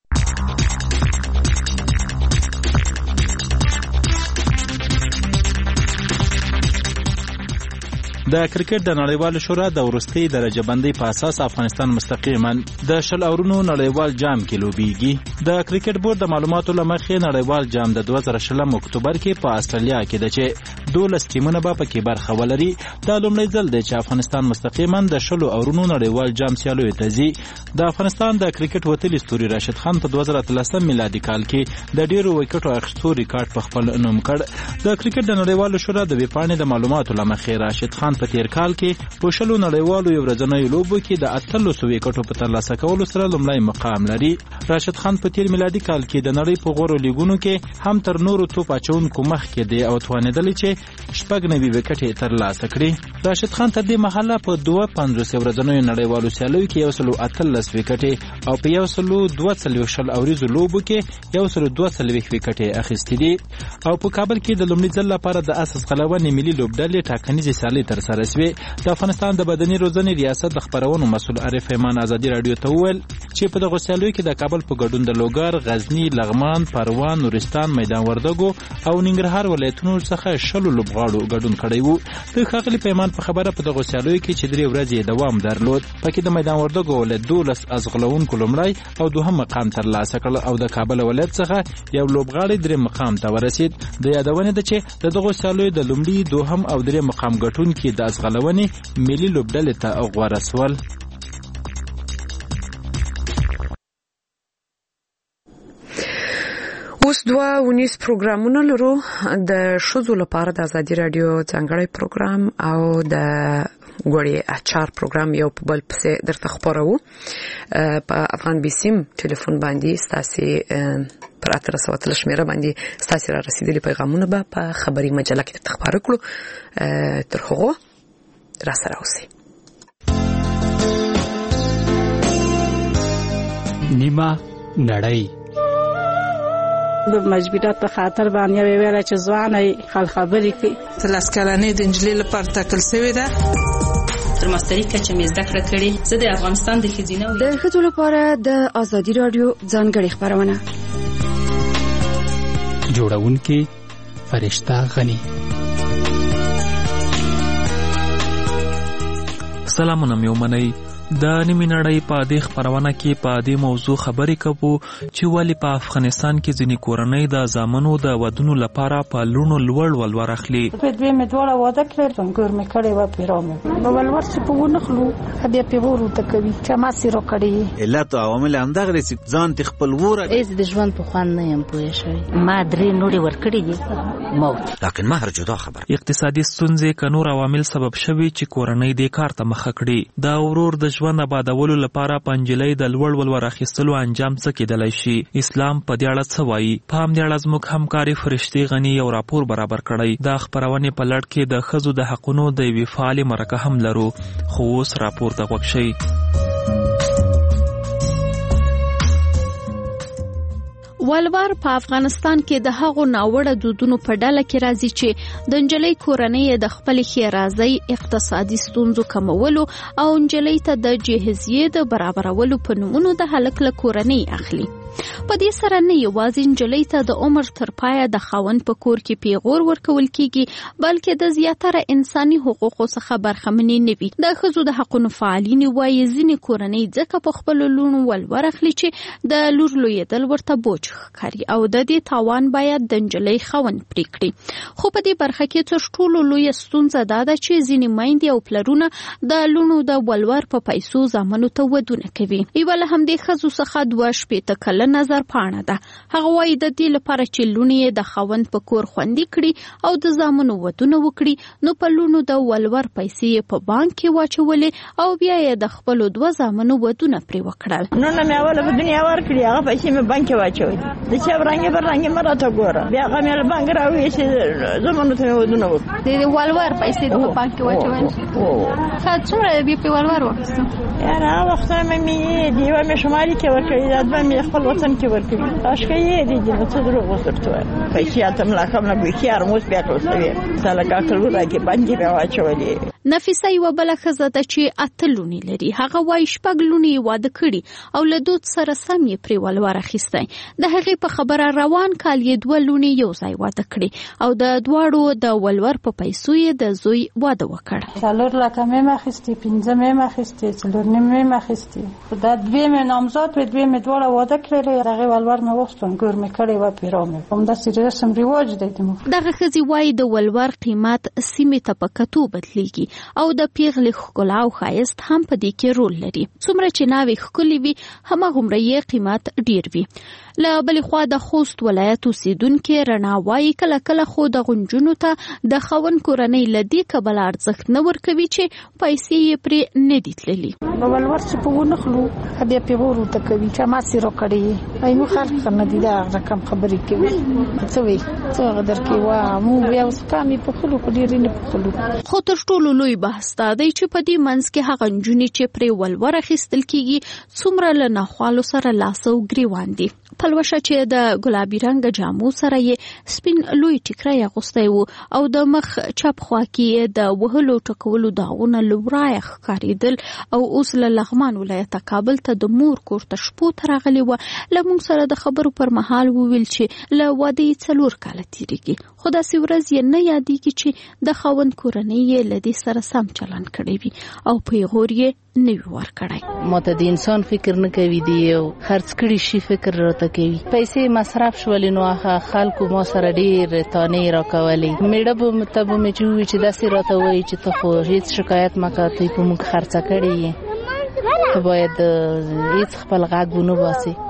د کرکټ د نړیوال شورا د وروستي درجه بندۍ په اساس افغانستان مستقیما د 10 اورونو نړیوال جام کې لوبيږي. د کرکټ بورډ د معلوماتو لمخې نړیوال جام د 2020 اکتوبر کې په استرالیا کې د چې 12 ټیمونه به پکې برخه ولري. دا لومړی ځل دی چې افغانستان مستقیما د 10 اورونو نړیوال جام سیالیو ته ځي. د افغانستان د کرکټ وتلی ستوري راشد خان په 2013 میلادي کال کې د ډیرو وکټو اخیستو ریکارډ په خپل نوم کړ. د کرکټ د نړیوال شورا د ویپاڼې د معلوماتو لمخې راشد خان په تیر کال کې په 10 نړیوالو یو ورځنیو لوبو کې د 800 وکټو په ترلاسه کولو سره لومړی مقام لري. راشد خان په تیر میلادي کال کې د نړۍ په غوړو لیګونو کې هم تر نورو توپ اچونکو مخکې دی او توانیدلی چې 9 وکټې ترلاسه کړي. راشد خان تر دې مهاله په 250 ورځنیو نړیوالو سیالیو کې 113 وکټې او په 142 اوریزو لوبو کې 122 وکټې اخیستې دي. او په کابل کې د لومړي ځل لپاره د اساس غلبنې ملي لوبډلې ټاکنیزې سیالۍ تر سره شوې. د افغانستان د بدني روزنې ریاست د خبرونو مسؤل عارف ایمان ازادي رادیو ته وویل چې په دغه سیالیو کې د کابل په ګډون د لوګر، غزنی، لغمان، پروان، نورستان، میدان وردګو او ننګرهار ولایتونو څخه 10 لوبغاړو ګډون کړی وو. د ښاغلي پیمان په خبره په دغه سیالیو کې چې 3 ورځې دوام درلود، پکې د میدان وردګو ولایت 12 ازغلونکو لومړی او دوهم مقام ترلاسه کړ او د کابل ولایت څخه یو لوبغاړی 3 مقام ته ورسید. د یادونه ده چې دغه سیالیو د لومړي، دوهم او 3 مقام ګټونکي د ازغلونې ملي لوبډلې ته غوړه سول. اوس 2 پروګرامونه لرو د شذو لپاره د ازادي رادیو څنګهړی پروګرام او د غوړی اچار پروګرام یو په بل پسې درته خبرو په افغان بیسیم ټلیفون باندې ستاسي پر 1300 شمیره باندې ستاسي را رسیدلي پیغامونه به په خبري مجله کې تخبر کړو تر هغه را سره اوسئ. نیمه نړۍ د مجبورات په خاطر باندې ویل چې ځواني خبرې کوي. تلاسکلانې د انجلۍ لپاره تکل شوی ده. تر ماستری کچې مې زده کړه کړې. زه د افغانستان د ښځینه د ښځو لپاره د ازادي رادیو ځانګړې خبرونه جوړونکې فرشته غني. سلامونه مې ومنئ. د نیمې نړۍ په دې خبرونه کې په دې موضوع خبرې کوو چې ولې په افغانستان کې ځینې کورنۍ د زامنو د ودونو لپاره په لونو لوړ ولور اخلي. په دوی مې دواړه واده کړل، څنګه مې کړې و پیرامه په ولور چې په ونخلو بیا په ورو ته کوي چې ما سره کړې. علت او عوامل همدغه رسې ځان ته خپل وره ایز د ژوند په خوان نه يم پوه شوی. ما درې نوري ور کړې دي موت، لکه مهر جدا خبر. اقتصادي ستونزې کنور عوامل سبب شوي چې کورنۍ د کار ته مخه کړي. دا ورور د ژوند آبادولو لپاره پنځلې د لوړ ولور اخیستلو انجام څه کېدلای شي. اسلام په دې اړه څه وایي؟ په همدې اړه زموږ همکاري فرشتي غني یو راپور برابر کړی. دا خبرونه په لړ کې د ښځو د حقونو د یوې فعالې مرکه هم لرو. خو اوس راپور ته غوږ شئ. ولور په افغانستان کې د هغو ناوړه دودونو په ډله کې راځي چې د نجلۍ کورنۍ د خپل ښېرازۍ اقتصادي ستونزو کمولو او نجلۍ ته د جهیزیې د برابرولو په نومونو د هلک له کورنۍ اخلي. په دې سره نه یوازې نجلۍ ته د عمر تر پایه د خاوند په کور کې پیغور ورکول کیږي، بلکې د زیاتره انساني حقوقو څخه برخمنې نه وي. د ښځو د حقونو فعالین وایي ځینې کورنۍ ځکه په خپلو لوڼو ولور اخلي چې د لور لویېدل ورته بوج ښکاري او د دې تاوان باید د نجلۍ خاوند پرې کړي. خو په دې برخه کې تر ټولو لویه ستونزه دا ده چې ځینې میندې او پلرونه د لوڼو د ولور په پیسو زامنو ته ودونه کوي. یوه له همدې ښځو څخه 2 کلنه نظر پاڼه ده. هغه وایي د دې لپاره چې لوڼې د خاوند په کور خوندي کړي او د زامنو ودونه وکړي، نو په لوڼو د ولور پیسې په بانک کې واچولې او بیا یې د خپلو 2 زامنو ودونه پرې وکړل. نو نه مې اوله په دنیا ورکړي، هغه پیسې مې بانک کې واچولې. د چې برانګې مراته ګوره بیا هغه مې بانک راوي چې زمونږ ته ودونه وکړي. د ولور پیسې په بانک کې واچولې. څومره بیا په ولور وکړم؟ یاره وخت مې دیوه مې شمالي کې ورکړي، دا مې خپل وطن کې ورکړي. تاسو کې یې دي نو څه درو وسرته پیسې اتم لا کوم نه بخیر موږ بیا کوسوي سالګه کړو راځي باندې راوچولې. نفیسه یو بل ښځه ده چې 8 لونی لري. هغه وایي 6 لونی واده کړي او له دود سره سم یې پرې ولور اخیستی. د هغې په خبره روان کال یې 2 لونی یو ځای واده کړي او د دواړو د ولور په پیسو یې د زوی واده وکړ. 4 لکه مې مخستي 15 مې مخستي 4 مې مخستي دا 2 مې نامزاد و 2 مې دواړه واده کړل. هغه ولور مې وستون ګور مې کړی و پیرامه هم د رسم رواج دی. دغه ښځې وایي د ولور قیمت سیمې ته په کتو بدلیږي او د پیغلې ښکلا او ښایست هم په دې کې رول لري. څومره چې ناوې ښکلې وي هماغومره یې قیمت ډیر وي. له بلې خوا د خوست ولایت اوسیدونکې رڼا وایي کله کله خو د غنجونو ته د خاوند کورنۍ له دې کبله ارزښت نه ورکوي چې پیسې یې پرې نه دي تللي. ولور چې په ونخلو بیا په ورو ته کوي چې ما سره کړی اینو خلک نه دي دا رقم خبرې کوي څه وي څه غدر کې وا مو بیا اوس کامي په خلو په ډیر نه په خلو. خو تر ټولو لوی بحث دا دی چې په دې منځ کې هغه نجونې چې پرې ولور اخیستل کیږي څومره له ناخوالو سره لاس او ګریوان دي. پلوشه چې د ګلابي رنګ جامو سره یې سپین لوی ټیکری اغوستی و او د مخ چپ خوا کې د وهلو ټکولو داغونه لورای ښکارېدل او اوس له لغمان ولایت کابل ته د مور کور ته شپو ته راغلی و. له موږ سره د خبرو پر مهال وویل چې له واده یې 4 کاله تېرېږي، خو داسې ورځ یې نه یادېږي چې د خاوند کورنۍ یې له دې سره سم چلند کړی وي او پیغور یې نه وي ورکړی. ماته د انسان فکر نه کوي دی او خرڅ کړي شي فکر راته کوي. پیسې مصرف شولې نو هغه خلکو ما سره ډېر تانې راکولې. میړه به ته به مې چې ووایي چې داسې راته وایي چې ته خو هېڅ شکایت مه کوه، ته په موږ خرڅه کړې یې، ته باید هېڅ خپل غږ ونه باسې.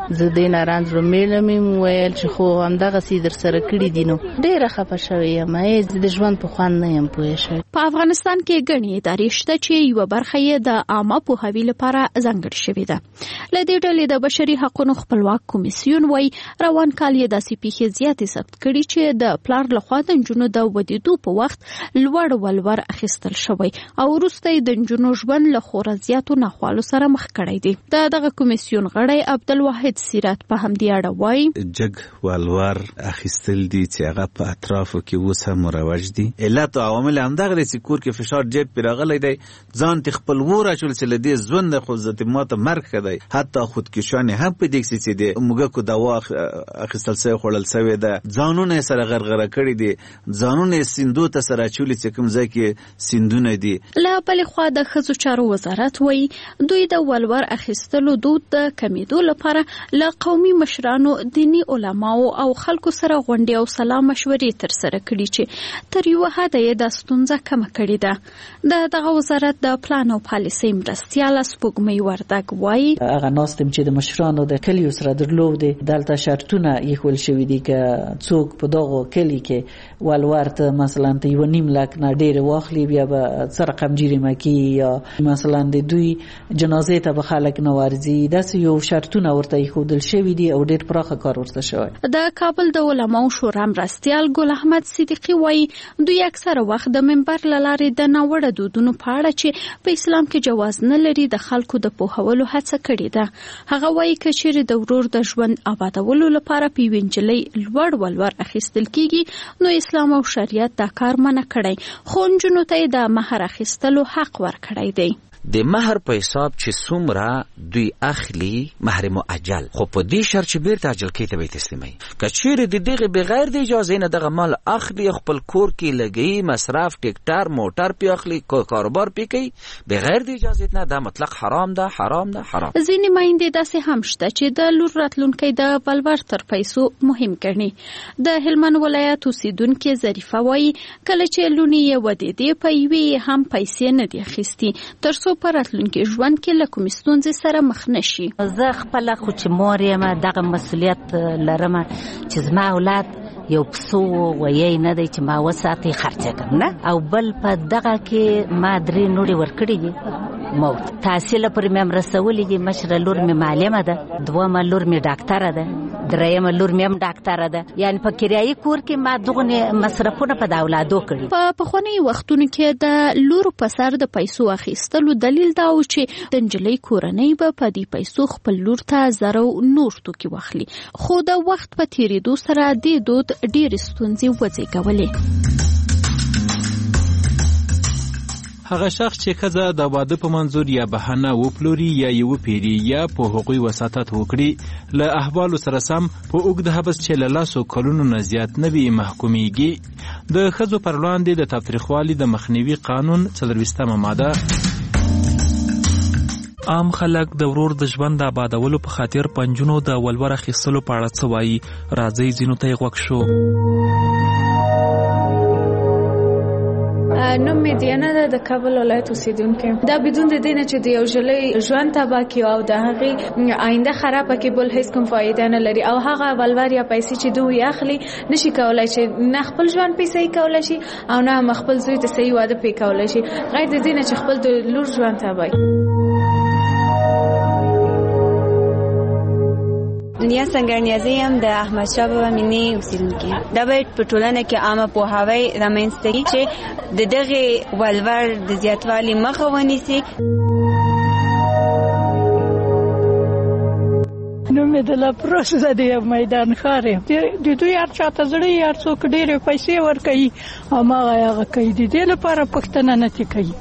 زه د نارانځ رومېله مې ویل چې خو همدغه سي در سره کړی دي نو ډېره خفه شوې یم د ژوند په خوند نه یم پوه شوې. په افغانستان کې ګڼې ادارې شته چې یوه برخه یې د عامه پوهاوي لپاره ځانګړې شوې ده. له دې ډلې د بشري حقونو خپلواک کمیسیون وایي روان کال یې داسې پیښې زیاتې ثبت کړي چې د پلار لخوا د نجونو د ودېدو په وخت لوړ ولور اخیستل شوی او وروسته یې د نجونو ژوند له خورا زیاتو ناخوالو سره مخ کړی دی. دغه کمیسیون غړی عبدالواحد سیرت په همدې اړه وایي جګ ولور اخیستل دي چې هغه په اطرافو کې اوس هم مروج دي. علت او عوامل همدغه دي چې کور کې فشار ډېر پرې راغلی دی، ځان ته خپل ور اچول چې له دې ژوند خو ذاتي ماته مرګ ښه دی. حتی خودکشانې هم په دې کې چې د موږکو دوا اخیستل سوی خوړل سوی ده، ځانونه سره غرغره کړي دي، ځانونه سیندو ته سره اچولي چې کوم ځای کې سیندونه دي. له بلې خوا د ښځو چارو وزارت وایي دوی د ولور اخیستلو دود د کمیدو لپاره له قومي مشرانو، دیني علماو او خلکو سره غونډې او سلا مشورې ترسره کړي چې تر یوه حده یې دا ستونزه کمه کړې ده. دغه وزارت د پلان او پالیسۍ مرستیاله سپوږمۍ وردګ وایي هغه ناستم چې د مشرانو د کلیو سره درلودې دلته شرطونه ایښول شوي دي که څوک په دغو کلي کې ولور ته مثلا ته 1.5 لک نه ډېرې واخلي بیا به څه رقم جریمه کیږي یا مثلا د دوی جنازې ته به خلک نه ورځي. داسې یو شرطونه ورته ایښودل شوي دي او ډېر پراخه کار ورته شوی. د کابل د علماو شورا مرستیال ګل احمد صدیقي وایي دوی اکثره وخت د منبر له لارې د ناوړه دودونو په اړه چې په اسلام کې جواز نه لري د خلکو د پوهولو هڅه کړې ده. هغه وایي که چیرې د ورور د ژوند آبادولو لپاره په یوې نجلۍ لوړ ولور اخیستل کیږي نو اسلام او شریعت دا کار منع کړی، خو نجونو ته یې د مهر اخیستلو حق ورکړی دی. د مهر په حساب چې څومره دوی اخلي مهر مؤجل، خو په دې شرط چې بیرته اجل کې ته به تسلیمي. که چیرې د دغه بغیر د اجازه نه دغه مال اخلي خپل کور کې لګي مصرف ټیکټر موټر پی اخلي کاروبار پی کوي بغیر د اجازه نه، دا مطلق حرام ده حرام ده حرام. ځینې میندې داسې هم شته چې د لور راتلونکی د ولور تر پیسو مهم ګڼي. د هلمند ولایت اوسیدونکې ظریفه وایي کله چې لونې یې ودېدې په یوې هم پیسې نه دي اخیستي تر څو په راتلونکي ژوند کې له کومې ستونزې سره مخ نه شي. زه خپله خو چې مور یم دغه مسؤلیت لرم چې زما اولاد یو پسو ویی نه دی چې ما وساتي خرچه کړم نه، او بل په دغه کې ما 3 نوړې ورکړي دي موت تحصیل پرې مې هم رسولي دي. مشره لور مې معلمه ده، دومه لور مې ډاکټره ده، درېیمه لور مې هم ډاکټره ده. یعنې په کرایي کور کې ما دغونې مصرفونه په د اولادو کړي. په پخوانیو وختونو کې د لور په سر د پیسو اخیستلو دلیل دا و چې د نجلۍ کورنۍ به په دې پیسو خپل لور ته زر او نور توکي واخلي، خو د وخت په تېرېدو سره دې دود ډېرې ستونزې وزېږولې. هغه شخص چې ښځه د واده په منظور یا بهانه وپلوري یا یې وپیري یا په هغوی وساطت وکړي له احوالو سره سم په اوږد حبس چې له 10 کلونو نه زیات نه وي محکومیږي. د ښځو پر وړاندې د تاوتریخوالي د مخنیوي قانون 40مه ماده عام خلک د ورور د ژوند د آبادولو په خاطر پنجونو د ولور اخیستلو په اړه څه وایي. راځئ ځینو ته یې غوږ شو. نوم مې دیانه ده، د کابل ولایت اوسیدونکې. دا بدون د دې نه چې د یو ژلۍ ژوند تباه کړي او د هغې آینده خرابه کړي بل هیڅ کوم فایده نه لري، او هغه ولور یا پیسې چې دوی اخلي نشي کولای چې نه خپل ژوند پې صحیح کولی شي او نه خپل زوی ته صحیح واده پې کولی شي، غیر د دې نه چې خپل د لور ژوند تباه کړي. دنیا څنګه‌نیازي هم د احمد شاه بابا مینې اوسیدونکي. دا باید په ټولنه کې عامه پوهاوی رامنځته کړي چې د دغه ولور د زیاتوالي مخه ونیسي. نوم مې د لاپروس زده یم، میدان ښار یم. د دوی هر چاته زړه هر څوک ډېرې پیسې ورکوي او هغه کوي، د دې لپاره پوښتنه نه کوي.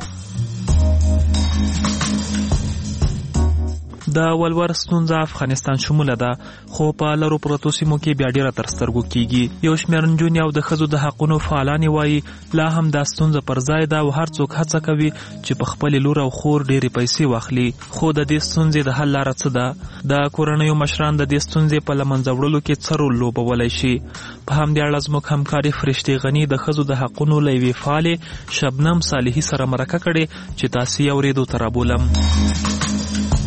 د ولور ستونزه افغانستان شموله ده، خو په لرو پرتو سیمو کې بیا ډیره تر سترګو کیږي. یو شمېر نجونې او د ښځو د حقونو فعالانې وایي لا هم دا ستونزه پر ځای ده او هر څوک هڅه کوي چې په خپل لور او خور ډېرې پیسې واخلي. خو د دې ستونزې د حل لاره څه ده؟ د کورنیو مشران د دې ستونزې په له منځه وړلو کې څه رول لوبولی شي؟ په همدې اړه زموږ همکارې فرشتې غني د ښځو د حقونو له یوې فعالې شبنم صالحي سره مرکه کړې چې تاسې یې اورېدو ته رابولم.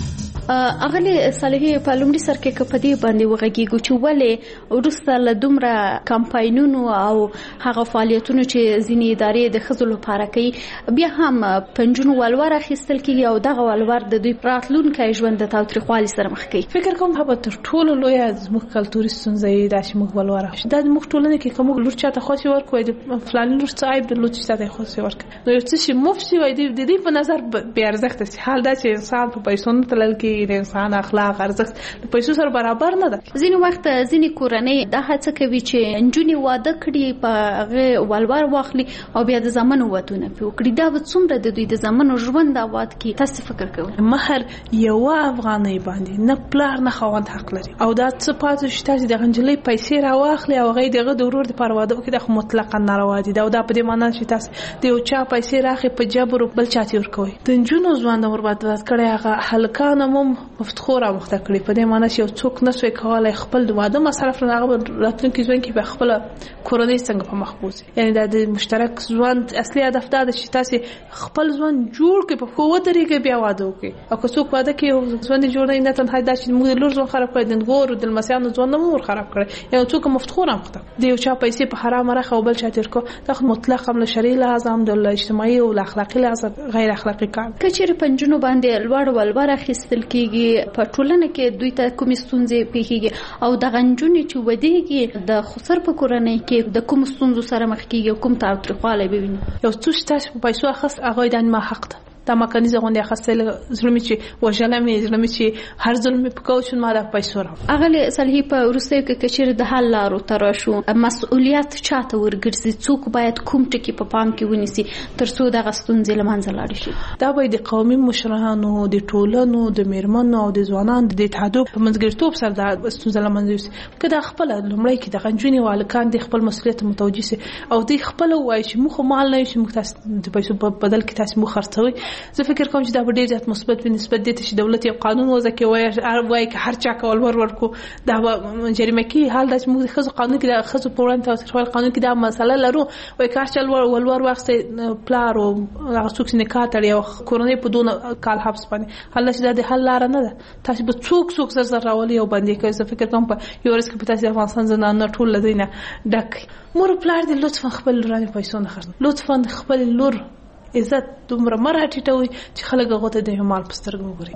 اغلی صالحي په لومړي سر کې کپدي باندې وغږیږو چې ولې ورسته له دومره کمپاینونو او هغه فعالیتونو چې ځینې ادارې د ښځو لپاره کوي بیا هم پنځونو ولور اخیستل کیږي او دغه ولور د دوی راتلونکي ژوند د تاوتریخوالي سره مخ کوي. فکر کوم هغه تر ټولو لوی زموږ کلتوري ستونزه ده چې موږ ولور اخیستل دا موږ ټولنه کې کوم لور چاته خوشي ورکوي د فلان لور صاحب د لور چاته خوشي ورکوي نو یو څه شي مفت وي د دې په نظر بیا ارزښت است حال دا چې انسان په پیسو نه تلل کې د انسان اخلاق ارزښت د پیسو سره برابر نه ده. ځینې وخت ځینې کورنۍ دا هڅه کوي چې انجونی واده کړي په هغه ولور واخلي او بیا د زمانو ودونه وکړي دا به څومره د دوی د زمانو ژوند آباد کی تاسو فکر کوئ؟ مهر یو افغانۍ باندې نه پلار نه خاوند حق لري او دا څه پاتې شته چې د غنجلې پیسې راواخلي او هغه دغه د ورور د پرواده وکړي د مطلقاً ناروا دي دا په دې معنی چې تاسو د یو چا پیسې راخي په جبر بل چاته ورکوي د جنونو ځوان د ورباد کړي هغه هلکان هم مفتخوره مخته کړي په دې معنی چې یو څوک نسوي کولای خپل د واده مصرف نه هغه راتلونکي ژوند کې به خپل کورنۍ څنګه په مخبوز یعنی د مشترک ژوند اصلي هدف دا دی چې تاسو خپل ژوند جوړ کړئ په خو طریقې بیا واده وکړئ او که څوک واده کوي ژوند جوړ نه تنها دا چې موږ لور ژوند خراب کړی د غور او د مسیانو ژوند مور خراب کړی یو څوک مفتخوره مخته د یو چا پیسې په حرام راخه او بل چاته ورکو دا مطلق هم له شرعي لحاظ هم د اجتماعي او اخلاقي لحاظ غیر اخلاقي کار کچېر پنځونو باندې لوړ ولور اخیستل کیږي په ټولنه کې دوی ته کوم ستونزې پیښیږي او د غنجونې چې ودیږي د خسر په کورنۍ کې د کوم ستونزو سره مخ کیږي کوم تاوتریخوالی به ویني یو څه تاسو په پیسو اخست هغه د ما حق ده دا مکانیزم غونډه خاصه زلمی چې وجلمي زلمی چې هر ظلم په کوچن ما د پیسو را اغلی صالحي په ورسته کې کچېر د حل لارو تراشو مسؤلیت چاته ورګرځي څوک باید کوم ټکی په پام کې ونیسي ترڅو د غستونځ لمنځه لاړ شي دا باید د قومي مشرانو د ټولنو د میرمنو او د ځوانانو د اتحاد په منځګړیتوب سره د غستونځ لمنځه یوسي کله خپل لمړی کې د غنجونی والکان د خپل مسؤلیت متوجي سي او د خپل وای چې مخ مال نه شي مختص د پیسو په بدل کې تاسو مخ خرڅوي زه فکر کوم چې دا ډېر زیات مثبت په نسبت دي چې دولت یو قانون وضع کوي وای چې هر چا کول ورکو دا جریمه کې حال د موږ خزو قانون کې د خزو په وړاندې تاسو قانون کې دا مسله لرو وای کار چل ور وخت پلار او څوک نه کاټړي او کورونی په دون کال حبس باندې حل چې د حل لار نه ده تاسو به څوک زر راولي او باندې کوي زه فکر کوم په یو ورځ کې په تاسو افغانستان زنانه ټول لدینه ډک مور پلار دې لطفا خپل لورانه پیسې نه خرڅ لطفا خپل لور عزت دومره مرحه ټیټوي چې خلک هغه ته د مال پسترګو ګوري.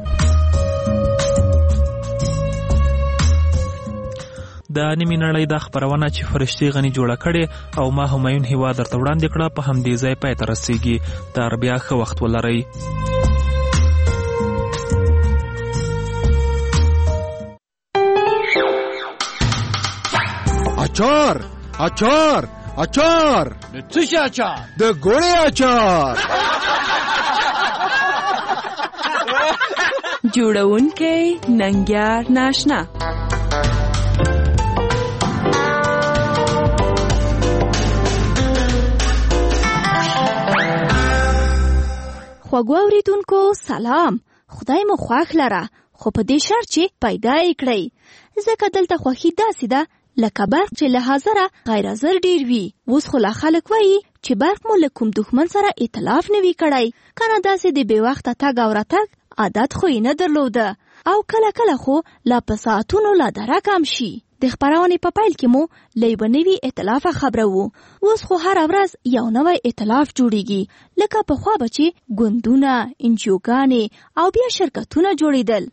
د نیمې نړۍ د خبرونه چې فرشتي غني جوړه کړي او ما همایون هیوا درته وړاندې کړه په همدې ځای پای ته رسیږي تر بیا ښه وخت ولرئ. اچار د څه شي اچار؟ د ګوړې اچار. جوړونکی ننګیار ناشنا. خوږو اوریدونکو سلام، خدای مو خوښ لره خو په دې شرط چې پیدا یې کړئ ځکه دلته خوښي داسې ده لکه برق چې له حاضره غیر حاضر ډیر وي. اوس خو لا خلک وایي چې برق مو له کوم دښمن سره ائتلاف نه وي کړی کنه داسې د بې وخته تګ او راتګ عادت خو یې نه درلوده او کله کله خو لا په ساعتونو لا درک هم شي. د خبرونې په پیل کې مو له یوه نوي ائتلاف خبره وو اوس خو هره ورځ یو نوی ائتلاف جوړیږي لکه پخوا به چې ګوندونه انجیوګانې او بیا شرکتونه جوړېدل.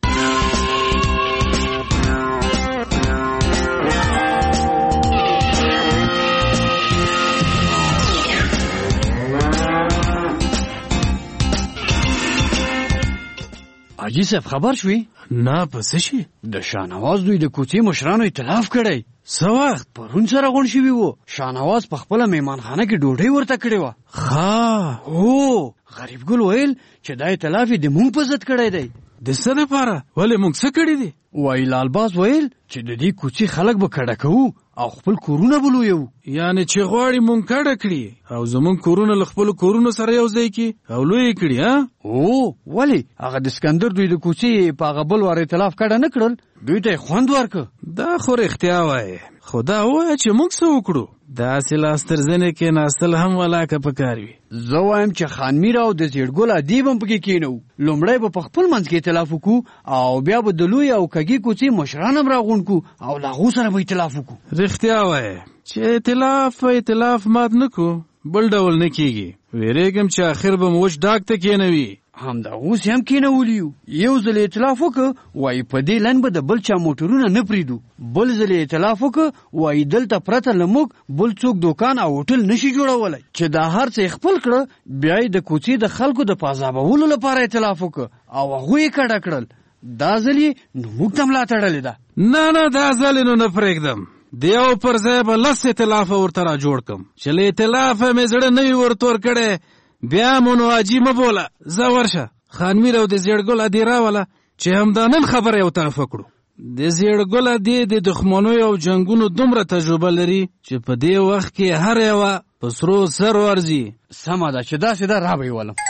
حاجی صاحب خبر شوي؟ نه پس شي د شاهنواز دوی د کوڅې مشرانو ائتلاف کړی. څه وخت؟ پرون سره غونډ شوي وو. شاهنواز په خپله میهمانخانه کې ډوډۍ ورته کړې وه. ښه هو غریب ګل ویل چې دا ائتلاف یې د مونږ په ضد کړی دی. د څه لپاره؟ ولې موږ څه کړي دي؟ وایي لالباز ویل چې د دې کوڅې خلک به کډه کوو او خپل کورونه به لویو. یعنې چې غواړي مونږ کډه کړي او زمونږ کورونه له خپلو کورونو سره یو ځای کړي او لوی کړي. ولې هغه د اسکندر دوی د کوڅې په هغه بل وار ائتلاف کډه نه کړل دوی ته خوند ورکړه. دا خو رښتیا وایي خو دا وایه چې موږ څه وکړو؟ داسې لاس تر زنې کېناستل هم ولاکه پکار وي. زه وایم چې خان میر او د زیړګل ادیب هم پکې کېنو. لومړی به په خپل منځ کې اختلاف وکړو او بیا به د لوی او کږې کوڅې مشران هم راغونډ کړو او له هغو سره به اختلاف وکړو. رښتیا وایې چې اختلاف مات نه کړو بل ډول نه کېږي. ویرېږم چې آخر به مو وچ ډاک ته کېنوي. همدا اوس هم کېنولي یو ځل اختلاف وکړه وایي په دې لن به د بل چا موټرونه نه پرېږدو. بل ځل اختلاف وکړه وایي دلته پرته له موږ بل څوک دوکان او هوټل نشي جوړولی. چې دا هر څه خپل کړه بیا یې د کوڅې د خلکو د پازابولو لپاره اختلاف وکړه او هغوی یې کډه کړل. دا ځل یې نو موږ ته ملا تړلې ده. نه دا ځل نو نه پرېږدم. د یو پر ځای به لس اختلافه ورته را جوړ کړم چې له اختلافه مې زړه نه وي ورته ورکړی. بیا مو نو حاجي مه بوله. ځه ورشه خان میر او د زیړګل ادې راوله چې همدا نن خبره یو طرف وکړو. د زیړګل ادې د دښمنیو او جنګونو دومره تجربه لري چې په دې وخت کې هر یوه په سرو سر ورځي. سمه ده چې داسې ده را به یې ولم.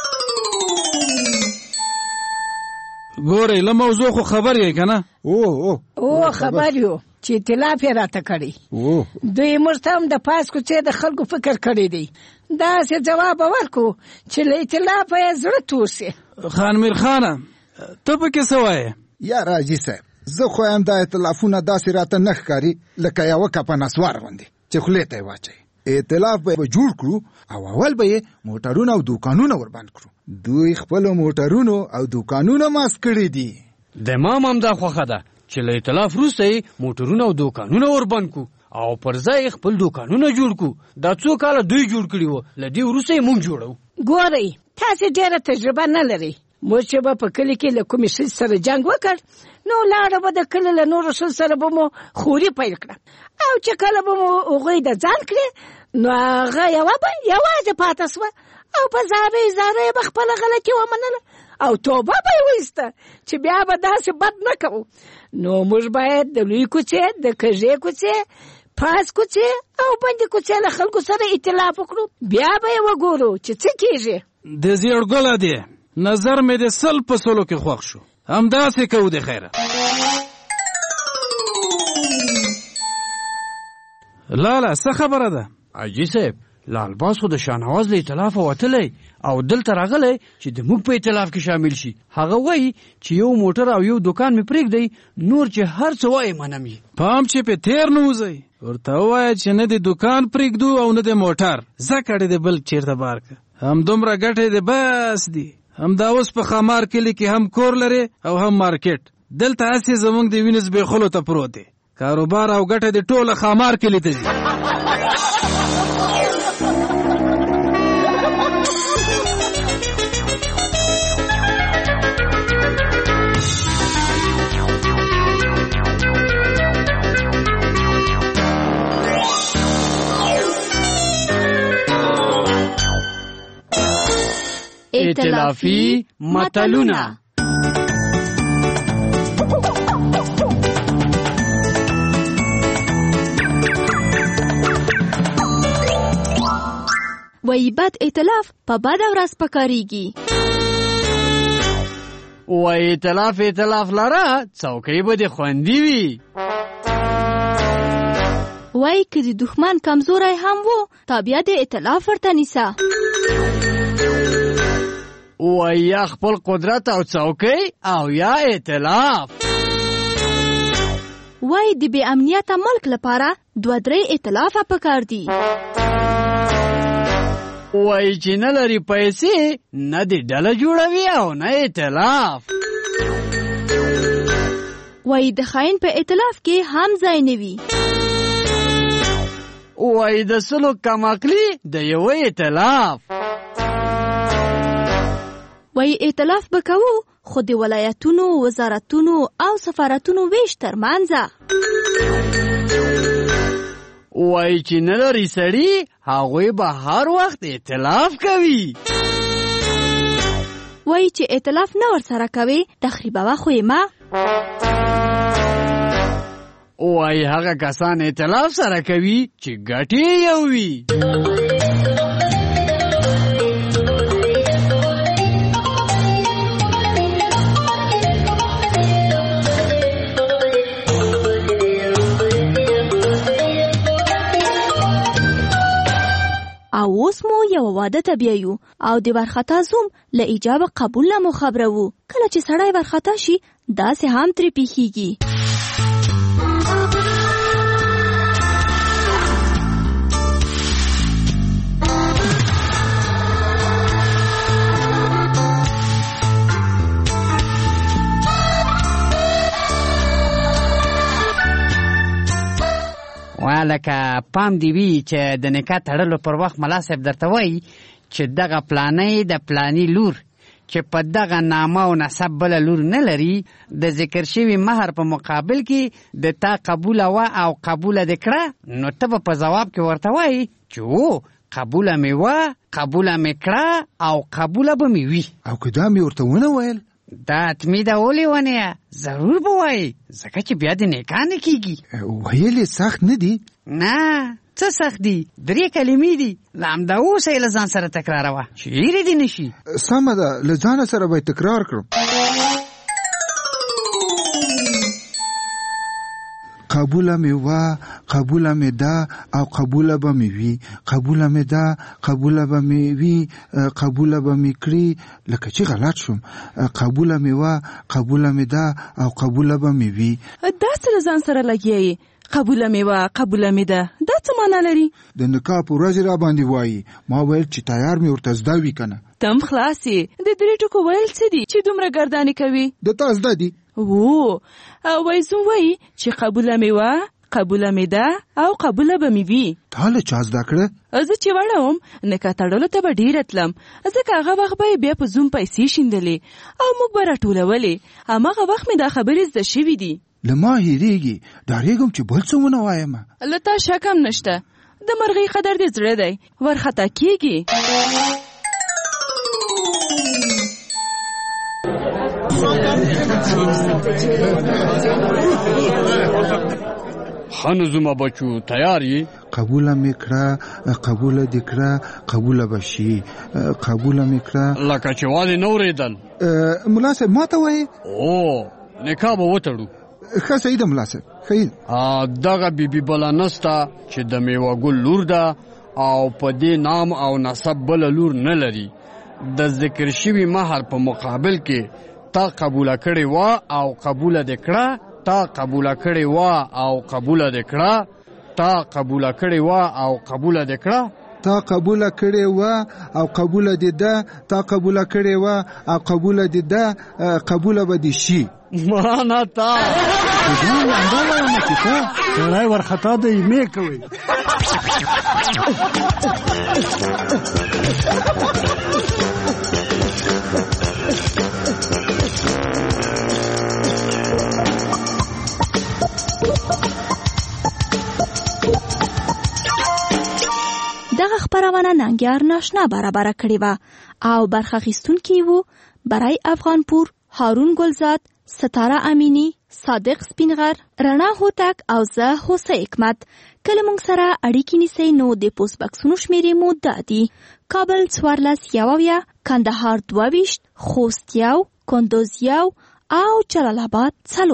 ګورئ له موضوع خو خبر یې که نه؟ او خبر یو چې اختلاف یې راته کړی. دوی موږ ته هم د پاس کوڅې د خلکو فکر کړی دی. داسې جواب ورکړو چې له اختلافه یې زړه تور سي. خان میر خانه ته پکې څه وایې؟ یا راجي صاحب زه خو یم دا اختلافونه داسې راته نه ښکاري لکه یوه کپه نسوار غوندې چې خولې ته یې واچوي. اختلاف به جوړ کړو او اول به یې موټرونه او دوکانونه وربند کړو. دوی خپلو موټرونو او دوکانونه ماسک کړي دي. د ما هم دا خوښه ده چې له اختلاف وروسته یې موټرونه او دوکانونه وربند کړو او پر ځای خپل دوکانونه جوړ کړو. دا څو کاله دوی جوړ کړي وو له دې وروسته یې موږ جوړو. ګورئ تاسې ډېره تجربه نه لرئ. موږ چې به په کلي کې له کومې ښځې سره جنګ وکړ نو لاړه به د کلي له نورو ښځو سره به مو خوري پیل کړه او چې کله به مو هغوی د ځان کړې نو هغه یوه به یوازې پاته سوه او په زاره یې به خپله غلطي ومنله او توبه به یې وایسته چې بیا به داسې بد نه کوو. نو موږ باید د لوی کوڅې د کږې کوڅې پاس کوڅې او بندې کوڅې له خلکو سره اختلاف وکړو. بیا به یې وګورو چې څه کېږي. د زیړګل ادې نظر مې د 100 په 100 کې خوښ شو. همداسې کوو د خیره. لاله څه خبره ده؟ حاجي صاحب لالباس خو د شاهنواز له اختلاف وتلی او دلته راغلی چې د موږ په اختلاف کې شامل شي. هغه وایي چې یو موټر او یو دوکان مې پرېږدی نور چې هر څه وایي منم یې. پام چې په تیر نه وځئ. ورته ووایه چې نه د دوکان پرېږدو او نه د موټر. ځه کډې د بل چېرته بار که. همدومره ګټې د بس دي. همدا اوس په خامار کلي کې هم کور لري او هم مارکیټ. دلته هسې زموږ د وینې زبېښلو ته پروت دی. کاروبار او ګټه د ټوله خامار کلي ته ځي. ائتلافي متلونه. وایي بد ائتلاف په بده ورځ پکارېږي. وایي ائتلاف لره څوکۍ به دې خوندي وي. وایي که د دښمن کمزوری هم و تا بیا د ائتلاف ورته نیسه. وایي یا خپل قدرت او څوکۍ او یا ائتلاف. وایي د بې امنیته ملک لپاره 2-3 ائتلافه پکار دي. وایي چې نه لري پیسې نه دې ډله جوړوي او نه ائتلاف. وایي د خاین په ائتلاف کې هم ځای نه وي. وایي د سلو کم عقلي د یوه ائتلاف. وایي ائتلاف به کوو خو د ولایتونو وزارتونو او سفارتونو ویش ترمنځه. وایي چې نه لري سړي هغوی به هر وخت ائتلاف کوي. وایي چې ائتلاف نه ورسره کوي تخریبوه خو یې مه. وایي هغه کسان ائتلاف سره کوي چې ګټې یو وي. یو واده ته بیایو او د ورختا زوم له ایجاب قبول نه مو خبرو. کله چې سړی ورختا شي داسې هم ترې پیښیږي. لکه پام دی وی چې د نکاح تړلو پر وخت ملا صاحب درته وایي چې دغه پلانې د پلانی لور چې په دغه نامه او نسب بله لور نه لري د ذکر شوي مهر په مقابل کې د تا قبوله وه او قبوله دې کړه، نو ته به په ځواب کې ورته وایي چې او قبوله مې وه، قبوله مې کړه او قبوله به مې وي. او که دا مې ورته ونه ویل دا اتمی ده ولې ونه ضرور به وایي، ځکه چې بیا د نکاح نه کېږي. ویل یې سخت نه دي؟ نه څه سخت دي، 3 کلمې دي. له همدا اوسه یې له ځان سره تکراروه چې هېرې دې نه شي. سمه ده، له ځانه سره به یې تکرار کړم. قبوله مې وه، قبوله مې ده او قبوله به مې وي، قبوله مې ده، قبوله به مې وي، قبوله به مې کړي. لکه چې غلط شم، قبوله مې وه، قبوله مې ده او قبوله به مې وي. دا څه له ځان سره لګیایي؟ قبوله مې وه، قبوله مې ده، دا څه معنا لري؟ د نکاح په ورځ را باندې وایي. ما ویل چې تیار مې ورته زده وي که نه. تم خلاص یې. د 3 ټکو ویل څه دي چې دومره ګردانې کوي؟ د تا زده دي. وایزون وایي چې قبوله مې وه، قبوله مې ده او قبوله به مې وي. تا له چا زده کړه؟ زه چې وړه وم نکاح تړلو ته به ډېره تلم، ځکه هغه وخت به یې بیا په زوم پیسې شیندلې او موږ به راټولولې. هماغه وخت مې دا خبرې زده شوي دي. له ما هېرېږي، ډارېږم چې بل څه ونه وایم. له تا شک هم نشته، د مرغۍ قدر دې زړه دی، ورخطا کېږي. خانو زما بچو تیار یې؟ قبوله مې کړه، قبوله دې کړه، قبوله به شي، قبوله مې کړه. لکه چې والې نه اورېدل. ملا صاحب ما ته وایې؟ او نکاح به وتړو. ښه صحیح ده ملا صاحب، ښه. دغه بیبي بله نسته چې د میوه ګل لور ده او په دې نام او نسب بله لور نه لري. د ذکر شوي مهر په مقابل کې تا قبوله کړې وه او قبوله دې کړه، تا قبوله کړې وه او قبوله دې کړه، تا قبوله کړې وه او قبوله دې کړه، تا قبوله کړې وه او قبوله دې ده، تا قبوله کړې وه او قبوله دې ده، قبوله به دې شي. مانا تا سړی ورخطا د ایمې کوي. دغه خبرونه ننګیار ناشنا برابر کړې وه او برخه اخیستونکي وو برای افغانپور، هارون ګلزاد، ستاره امینی، صادق سپینغر، رڼا هوتک او زه هوسه حکمت. کله مونږ سره اړیکې نیسئ نو د پوسټ بکسونو شمیرې مو دا دي: کابل 14 کندهار 22 خوست 1 کندوز 1 او جلال آباد 4.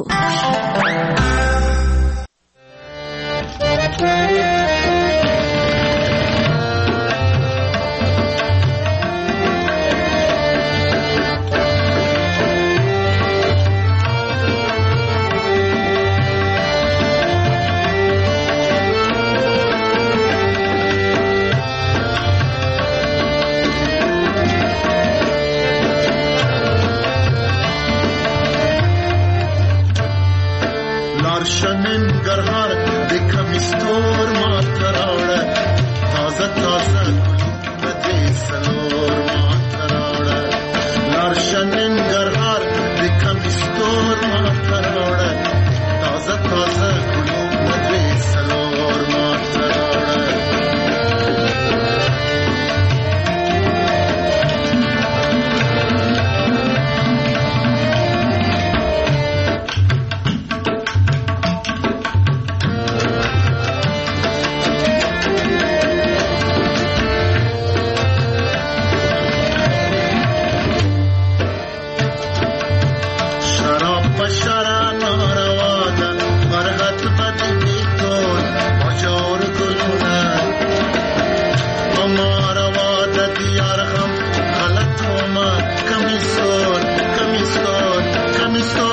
شنن گرهار د کمیستور ماته دیار غم غلط وما کمیسور کمیسور کمیسور